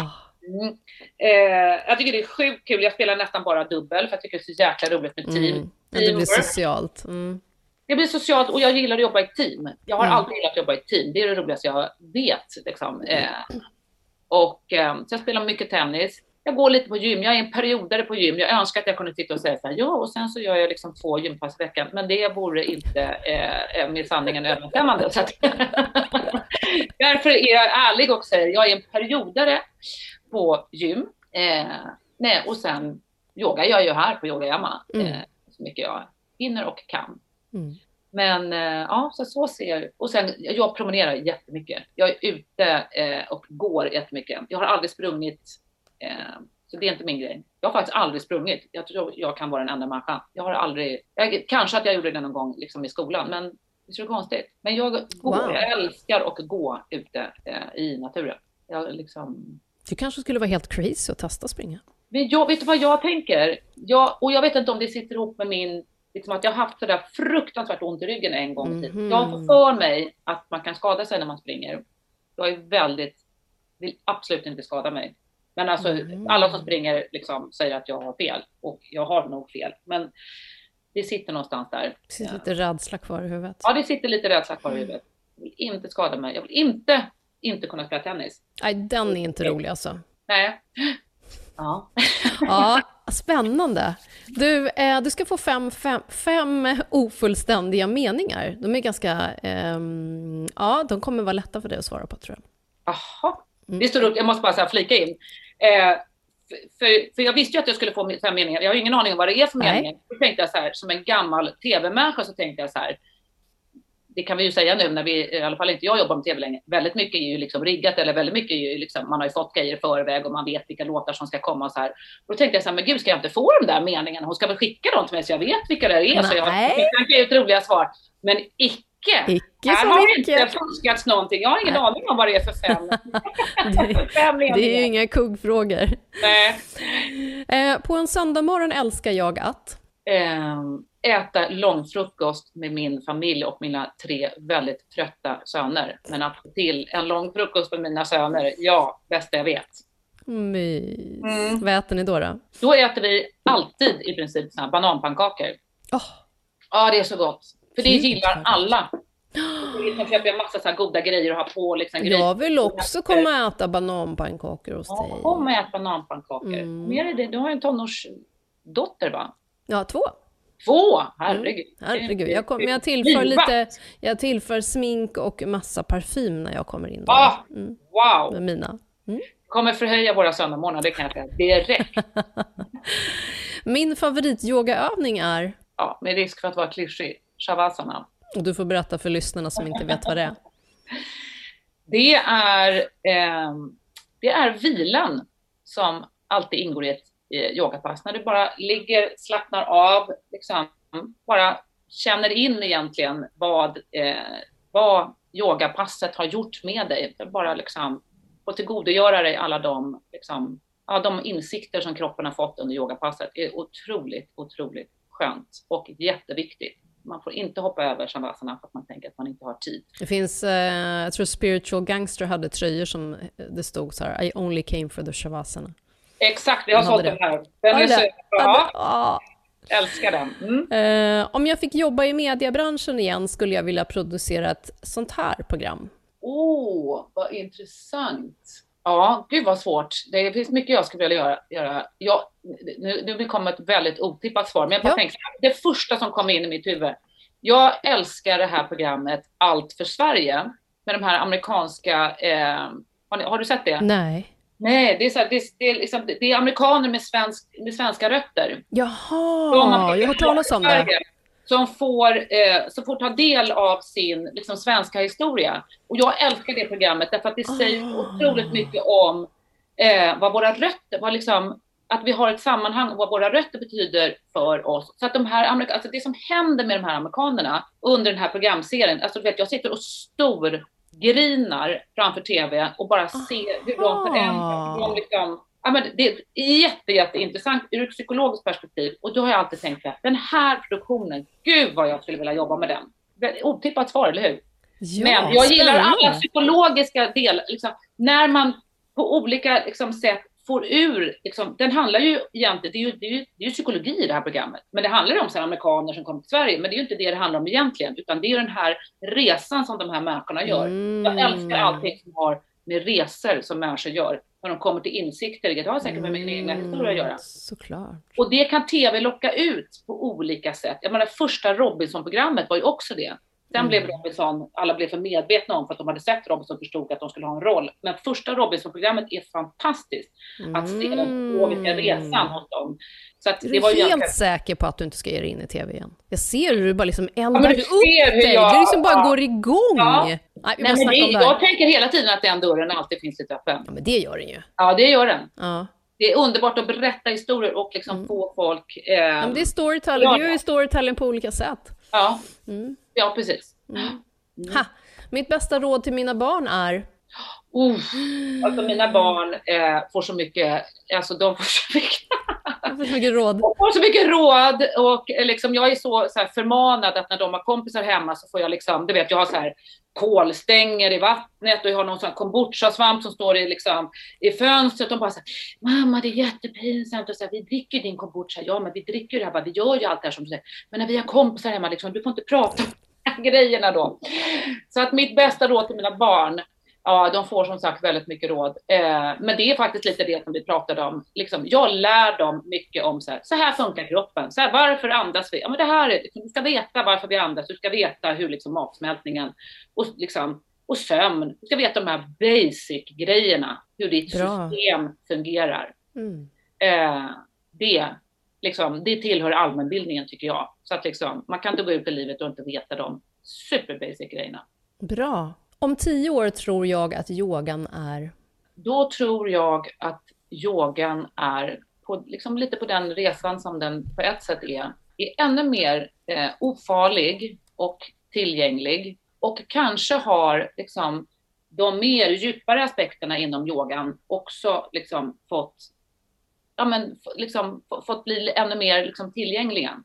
Speaker 3: Jag tycker det är sjukt kul. Jag spelar nästan bara dubbel för jag tycker det är så jäkla roligt med team.
Speaker 2: Det blir socialt.
Speaker 3: Det blir socialt och jag gillar att jobba i team. Jag har alltid gillat att jobba i team. Det är det roligaste jag vet. Liksom. Så jag spelar mycket tennis. Jag går lite på gym. Jag är en periodare på gym. Jag önskar att jag kunde sitta och säga så här, och sen så gör jag liksom 2 gympass i veckan. Men det vore inte med sanningen överensstämmande. Så att därför är jag ärlig och säger jag är en periodare på gym. Och sen yoga jag gör här på Yoga Yama. Så mycket jag hinner och kan. Men så ser. Och sen jag promenerar jättemycket. Jag är ute och går jättemycket. Jag har aldrig sprungit. Så det är inte min grej. Jag har faktiskt aldrig sprungit. Jag tror jag kan vara den enda människan. Jag har aldrig. Kanske att jag gjorde det någon gång liksom i skolan. Men det är så konstigt. Men jag går. Wow. Jag älskar att gå ute i naturen.
Speaker 2: Du kanske skulle vara helt crazy och testa springa.
Speaker 3: Men vet du vad jag tänker? Och jag vet inte om det sitter ihop med min. Liksom att jag har haft sådär fruktansvärt ont i ryggen en gång i tiden. Jag får för mig att man kan skada sig när man springer. Jag är vill absolut inte skada mig. Men alltså alla som springer liksom säger att jag har fel. Och jag har nog fel. Men det sitter någonstans där.
Speaker 2: Det sitter lite rädsla kvar i huvudet.
Speaker 3: Ja, det sitter lite rädsla kvar i huvudet. Jag vill inte skada mig. Jag vill inte kunna spela tennis.
Speaker 2: Nej, den är inte rolig alltså.
Speaker 3: Nej.
Speaker 2: Ja, spännande. Du ska få fem ofullständiga meningar. De är ganska, de kommer vara lätta för dig att svara på, tror jag.
Speaker 3: Jaha, det är så roligt. Jag måste bara flika in. För jag visste ju att jag skulle få 5 meningar. Jag har ingen aning om vad det är för meningar. Då tänkte jag så här, som en gammal tv-människa så tänkte jag så här. Det kan vi ju säga nu när vi, i alla fall inte jag jobbar med tv längre. Väldigt mycket är ju liksom riggat eller väldigt mycket är ju liksom, man har ju fått grejer i förväg och man vet vilka låtar som ska komma och så här. Och då tänkte jag så här, men gud ska jag inte få de där meningarna? Hon ska väl skicka dem till mig så jag vet vilka det är. Nej. Så jag kan ge ut roliga svar. Men icke här har inte fuskats någonting. Jag har ingen aning om vad det är för 5.
Speaker 2: Det är ju inga kuggfrågor.
Speaker 3: Nej.
Speaker 2: På en söndag morgon älskar jag att
Speaker 3: äta långfrukost med min familj och mina 3 väldigt trötta söner. Men att få till en långfrukost med mina söner, bästa jag vet.
Speaker 2: Vad äter ni då?
Speaker 3: Då äter vi alltid i princip såna bananpannkakor. Ja, det är så gott. För det gillar alla. Vi köper en massa så här goda grejer och ha på. Liksom,
Speaker 2: jag vill också komma och äta bananpannkakor hos dig.
Speaker 3: Ja, kom och ät bananpannkakor. Mer är det. Du har ju en tonårsdotter, va?
Speaker 2: Ja, 2.
Speaker 3: 2? Herregud.
Speaker 2: Herregud. Jag tillför smink och massa parfym när jag kommer in.
Speaker 3: Wow.
Speaker 2: Med mina.
Speaker 3: Kommer förhöja våra söndagsmorgnar, det kan jag säga direkt.
Speaker 2: Min favorityogaövning är?
Speaker 3: Ja, med risk för att vara klyschig. Shavasana.
Speaker 2: Och du får berätta för lyssnarna som inte vet vad det är.
Speaker 3: Det är vilan som alltid ingår i ett yogapass. När du bara ligger, slappnar av, liksom, bara känner in egentligen vad yogapasset har gjort med dig. Bara få tillgodogöra dig alla de, liksom, de insikter som kroppen har fått under yogapasset är otroligt, otroligt skönt och jätteviktigt. Man får inte hoppa över shavasana för att man tänker att man inte har tid.
Speaker 2: Det finns, jag tror Spiritual Gangster hade tröjor som det stod så här: I only came for the shavasana.
Speaker 3: Exakt, jag har sålt den här. Den är så bra. Älskar den.
Speaker 2: Om jag fick jobba i mediebranschen igen skulle jag vilja producera ett sånt här program.
Speaker 3: Vad intressant. Ja, gud vad svårt. Det finns mycket jag skulle vilja göra. Nu kommer ett väldigt otippat svar, men jag bara tänkte, det första som kom in i mitt huvud. Jag älskar det här programmet Allt för Sverige med de här amerikanska, har du sett det? Nej, det är, så här, det är amerikaner med svenska rötter.
Speaker 2: Jaha, jag har hört talas om det.
Speaker 3: Som får ta del av sin liksom, svenska historia. Och jag älskar det programmet därför att det säger otroligt mycket om vad våra rötter, att vi har ett sammanhang och vad våra rötter betyder för oss. Så att alltså det som händer med de här amerikanerna under den här programserien, alltså jag sitter och grinar framför tv och bara ser hur de förändras. Det är jätteintressant ur ett psykologiskt perspektiv. Och då har jag alltid tänkt att den här produktionen, gud vad jag skulle vilja jobba med den. Otippat svar, eller hur?
Speaker 2: Ja,
Speaker 3: men jag gillar alla psykologiska delar. Liksom, när man på olika sätt får ur, den handlar ju egentligen, det är ju psykologi i det här programmet. Men det handlar ju om så här amerikaner som kommer till Sverige. Men det är ju inte det handlar om egentligen. Utan det är ju den här resan som de här människorna gör. Jag älskar allting som har med resor som människor gör. När de kommer till insikter, det har säkert med min egen historia att göra.
Speaker 2: Såklart.
Speaker 3: Och det kan tv locka ut på olika sätt. Jag menar, första Robinson-programmet var ju också det. Sen blev Robinson, alla blev för medvetna om för att de hade sett Robinson och förstod att de skulle ha en roll. Men första Robinson-programmet är fantastiskt. Att se den psykologiska resan hos dem. Så att
Speaker 2: är
Speaker 3: det
Speaker 2: du
Speaker 3: var
Speaker 2: helt säker på att du inte ska ge dig in i tv igen? Jag ser hur du bara liksom eldar upp dig.
Speaker 3: Du
Speaker 2: liksom bara går igång.
Speaker 3: Ja. Jag tänker hela tiden att den dörren alltid finns lite öppen.
Speaker 2: Ja, men det gör den ju.
Speaker 3: Ja, det gör den.
Speaker 2: Ja.
Speaker 3: Det är underbart att berätta historier och få folk...
Speaker 2: Ja, men det är storytelling. Du gör ju storytelling på olika sätt.
Speaker 3: Ja, ja precis.
Speaker 2: Mitt bästa råd till mina barn är...
Speaker 3: Alltså mina barn får så mycket... Alltså de får så mycket...
Speaker 2: råd.
Speaker 3: De får så mycket råd och jag är så här förmanad att när de har kompisar hemma så får jag jag har så här kolstänger i vattnet och jag har någon sån kombucha-svamp som står i fönstret och bara så här, mamma det är jättepinsamt och så här, vi dricker din kombucha, ja men vi dricker det här, vi gör ju allt det här som du säger, men när vi har kompisar hemma du får inte prata om grejerna då. Så att mitt bästa råd till mina barn, ja, de får som sagt väldigt mycket råd. Men det är faktiskt lite det som vi pratade om. Jag lär dem mycket om så här funkar kroppen. Så här, varför andas vi? Ja, men det här är, du ska veta varför vi andas. Du ska veta hur matsmältningen och sömn. Du ska veta de här basic-grejerna. Hur ditt system fungerar. Det tillhör allmänbildningen tycker jag. Så att man kan inte gå ut i livet och inte veta de super basic-grejerna.
Speaker 2: Bra. Om 10 år tror jag att yogan är...
Speaker 3: Då tror jag att yogan är lite på den resan som den på ett sätt är ännu mer ofarlig och tillgänglig. Och kanske har de mer djupare aspekterna inom yogan också fått bli ännu mer tillgängliga.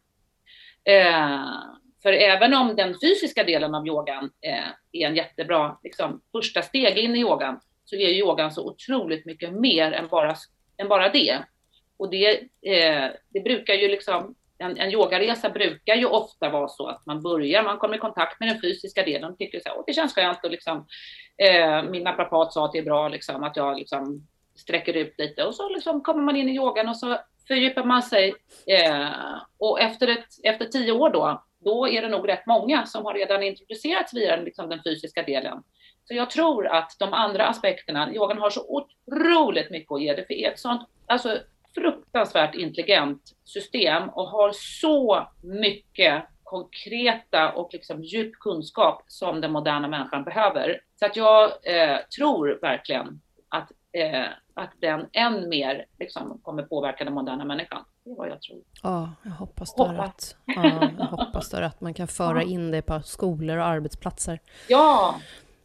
Speaker 3: För även om den fysiska delen av yogan är en jättebra första steg in i yogan, så är yogan så otroligt mycket mer än bara det. Och det brukar ju en yogaresa brukar ju ofta vara så att man kommer i kontakt med den fysiska delen och tycker det känns skönt och min naprapat sa att det är bra att jag sträcker ut lite och så kommer man in i yogan och så fördjupar man sig och efter 10 år då är det nog rätt många som har redan introducerats via den fysiska delen. Så jag tror att de andra aspekterna, yogan har så otroligt mycket att ge. Det är ett sånt fruktansvärt intelligent system och har så mycket konkreta och djup kunskap som den moderna människan behöver. Så att jag tror verkligen att den än mer kommer påverka den moderna människan. Det är vad jag tror.
Speaker 2: Ja, jag hoppas du har rätt. Ja, jag hoppas du har rätt. Man kan föra in det på skolor och arbetsplatser.
Speaker 3: Ja.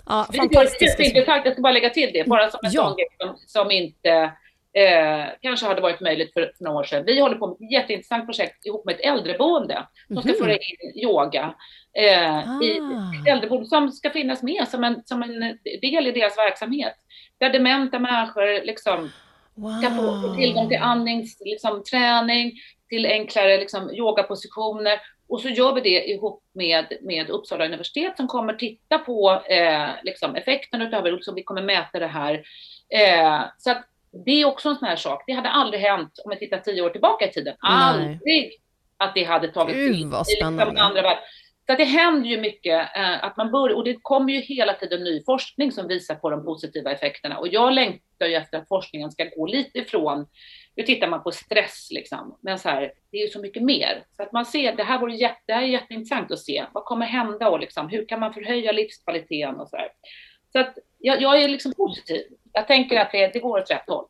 Speaker 2: Ja,
Speaker 3: det är intressant, jag ska bara lägga till det, bara som en sån grej som inte kanske hade varit möjligt för några år sedan. Vi håller på med ett jätteintressant projekt ihop med ett äldreboende som ska föra in yoga i ett äldreboende som ska finnas med som en del i deras verksamhet. Där dementa människor liksom ska få tillgång till andningsträning, till enklare yogapositioner. Och så gör vi det ihop med Uppsala universitet som kommer titta på effekten utav det, så vi kommer mäta det här. Så att det är också en sån här sak. Det hade aldrig hänt om vi tittar 10 år tillbaka i tiden. Aldrig att det hade tagit
Speaker 2: tid. Vad spännande.
Speaker 3: Så att det händer ju mycket att man börjar, och det kommer ju hela tiden ny forskning som visar på de positiva effekterna. Och jag längtar ju efter att forskningen ska gå lite ifrån, nu tittar man på stress men så här, det är ju så mycket mer. Så att man ser, det här är jätteintressant att se. Vad kommer hända och hur kan man förhöja livskvaliteten och så här. Så att jag är positiv. Jag tänker att det går åt rätt håll.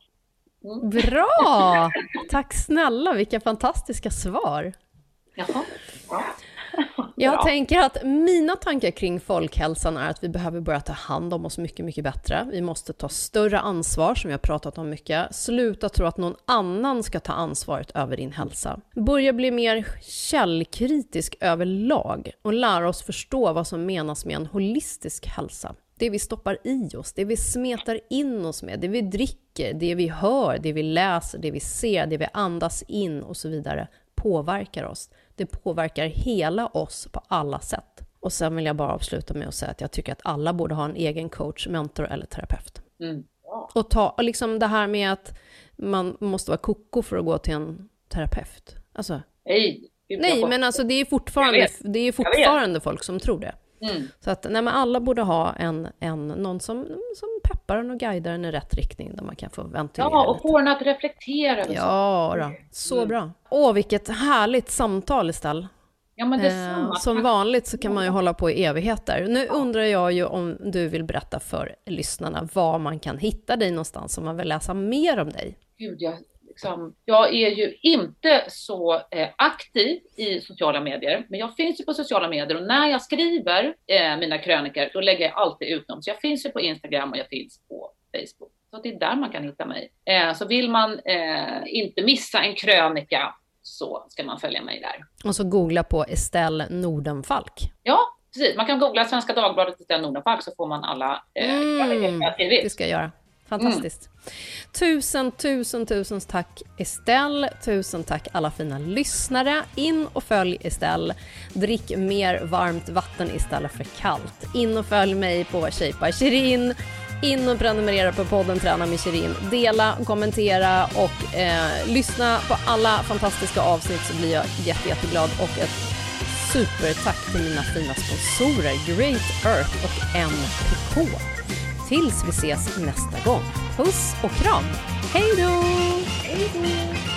Speaker 2: Bra! Tack snälla, vilka fantastiska svar.
Speaker 3: Jaha. Ja.
Speaker 2: Jag tänker att mina tankar kring folkhälsan är att vi behöver börja ta hand om oss mycket, mycket bättre. Vi måste ta större ansvar, som jag pratat om mycket. Sluta tro att någon annan ska ta ansvaret över din hälsa. Börja bli mer källkritisk överlag och lära oss förstå vad som menas med en holistisk hälsa. Det vi stoppar i oss, det vi smetar in oss med, det vi dricker, det vi hör, det vi läser, det vi ser, det vi andas in och så vidare påverkar oss. Det påverkar hela oss på alla sätt. Och sen vill jag bara avsluta med att säga att jag tycker att alla borde ha en egen coach, mentor eller terapeut. Och ta det här med att man måste vara koko för att gå till en terapeut. Alltså, nej, men alltså det är fortfarande folk som tror det. Så att alla borde ha någon som peppar en och guidar en i rätt riktning där man kan få ventilera.
Speaker 3: Ja, och få en att reflektera.
Speaker 2: Ja, då. Så bra. Vilket härligt samtal istället.
Speaker 3: Ja, men detsamma.
Speaker 2: Som vanligt så kan man ju hålla på i evigheter. Nu undrar jag ju om du vill berätta för lyssnarna var man kan hitta dig någonstans om man vill läsa mer om dig.
Speaker 3: Gud, jag är ju inte så aktiv i sociala medier, men jag finns ju på sociala medier och när jag skriver mina krönikor då lägger jag alltid ut dem. Så jag finns ju på Instagram och jag finns på Facebook. Så det är där man kan hitta mig. Så vill man inte missa en krönika så ska man följa mig där.
Speaker 2: Och så googla på Estelle Nordenfalk.
Speaker 3: Ja, precis. Man kan googla Svenska Dagbladet Estelle Nordenfalk så får man alla
Speaker 2: det ska jag göra. Fantastiskt. Tusen tack Estelle. Tusen tack alla fina lyssnare. In och följ Estelle. Drick mer varmt vatten istället för kallt. In och följ mig på Shape by Shirin. In och prenumerera på podden Träna med Shirin. Dela, kommentera och lyssna på alla fantastiska avsnitt så blir jag jätteglad. Och ett supertack till mina fina sponsorer Great Earth och NPK. Tills vi ses nästa gång. Puss och kram. Hej då!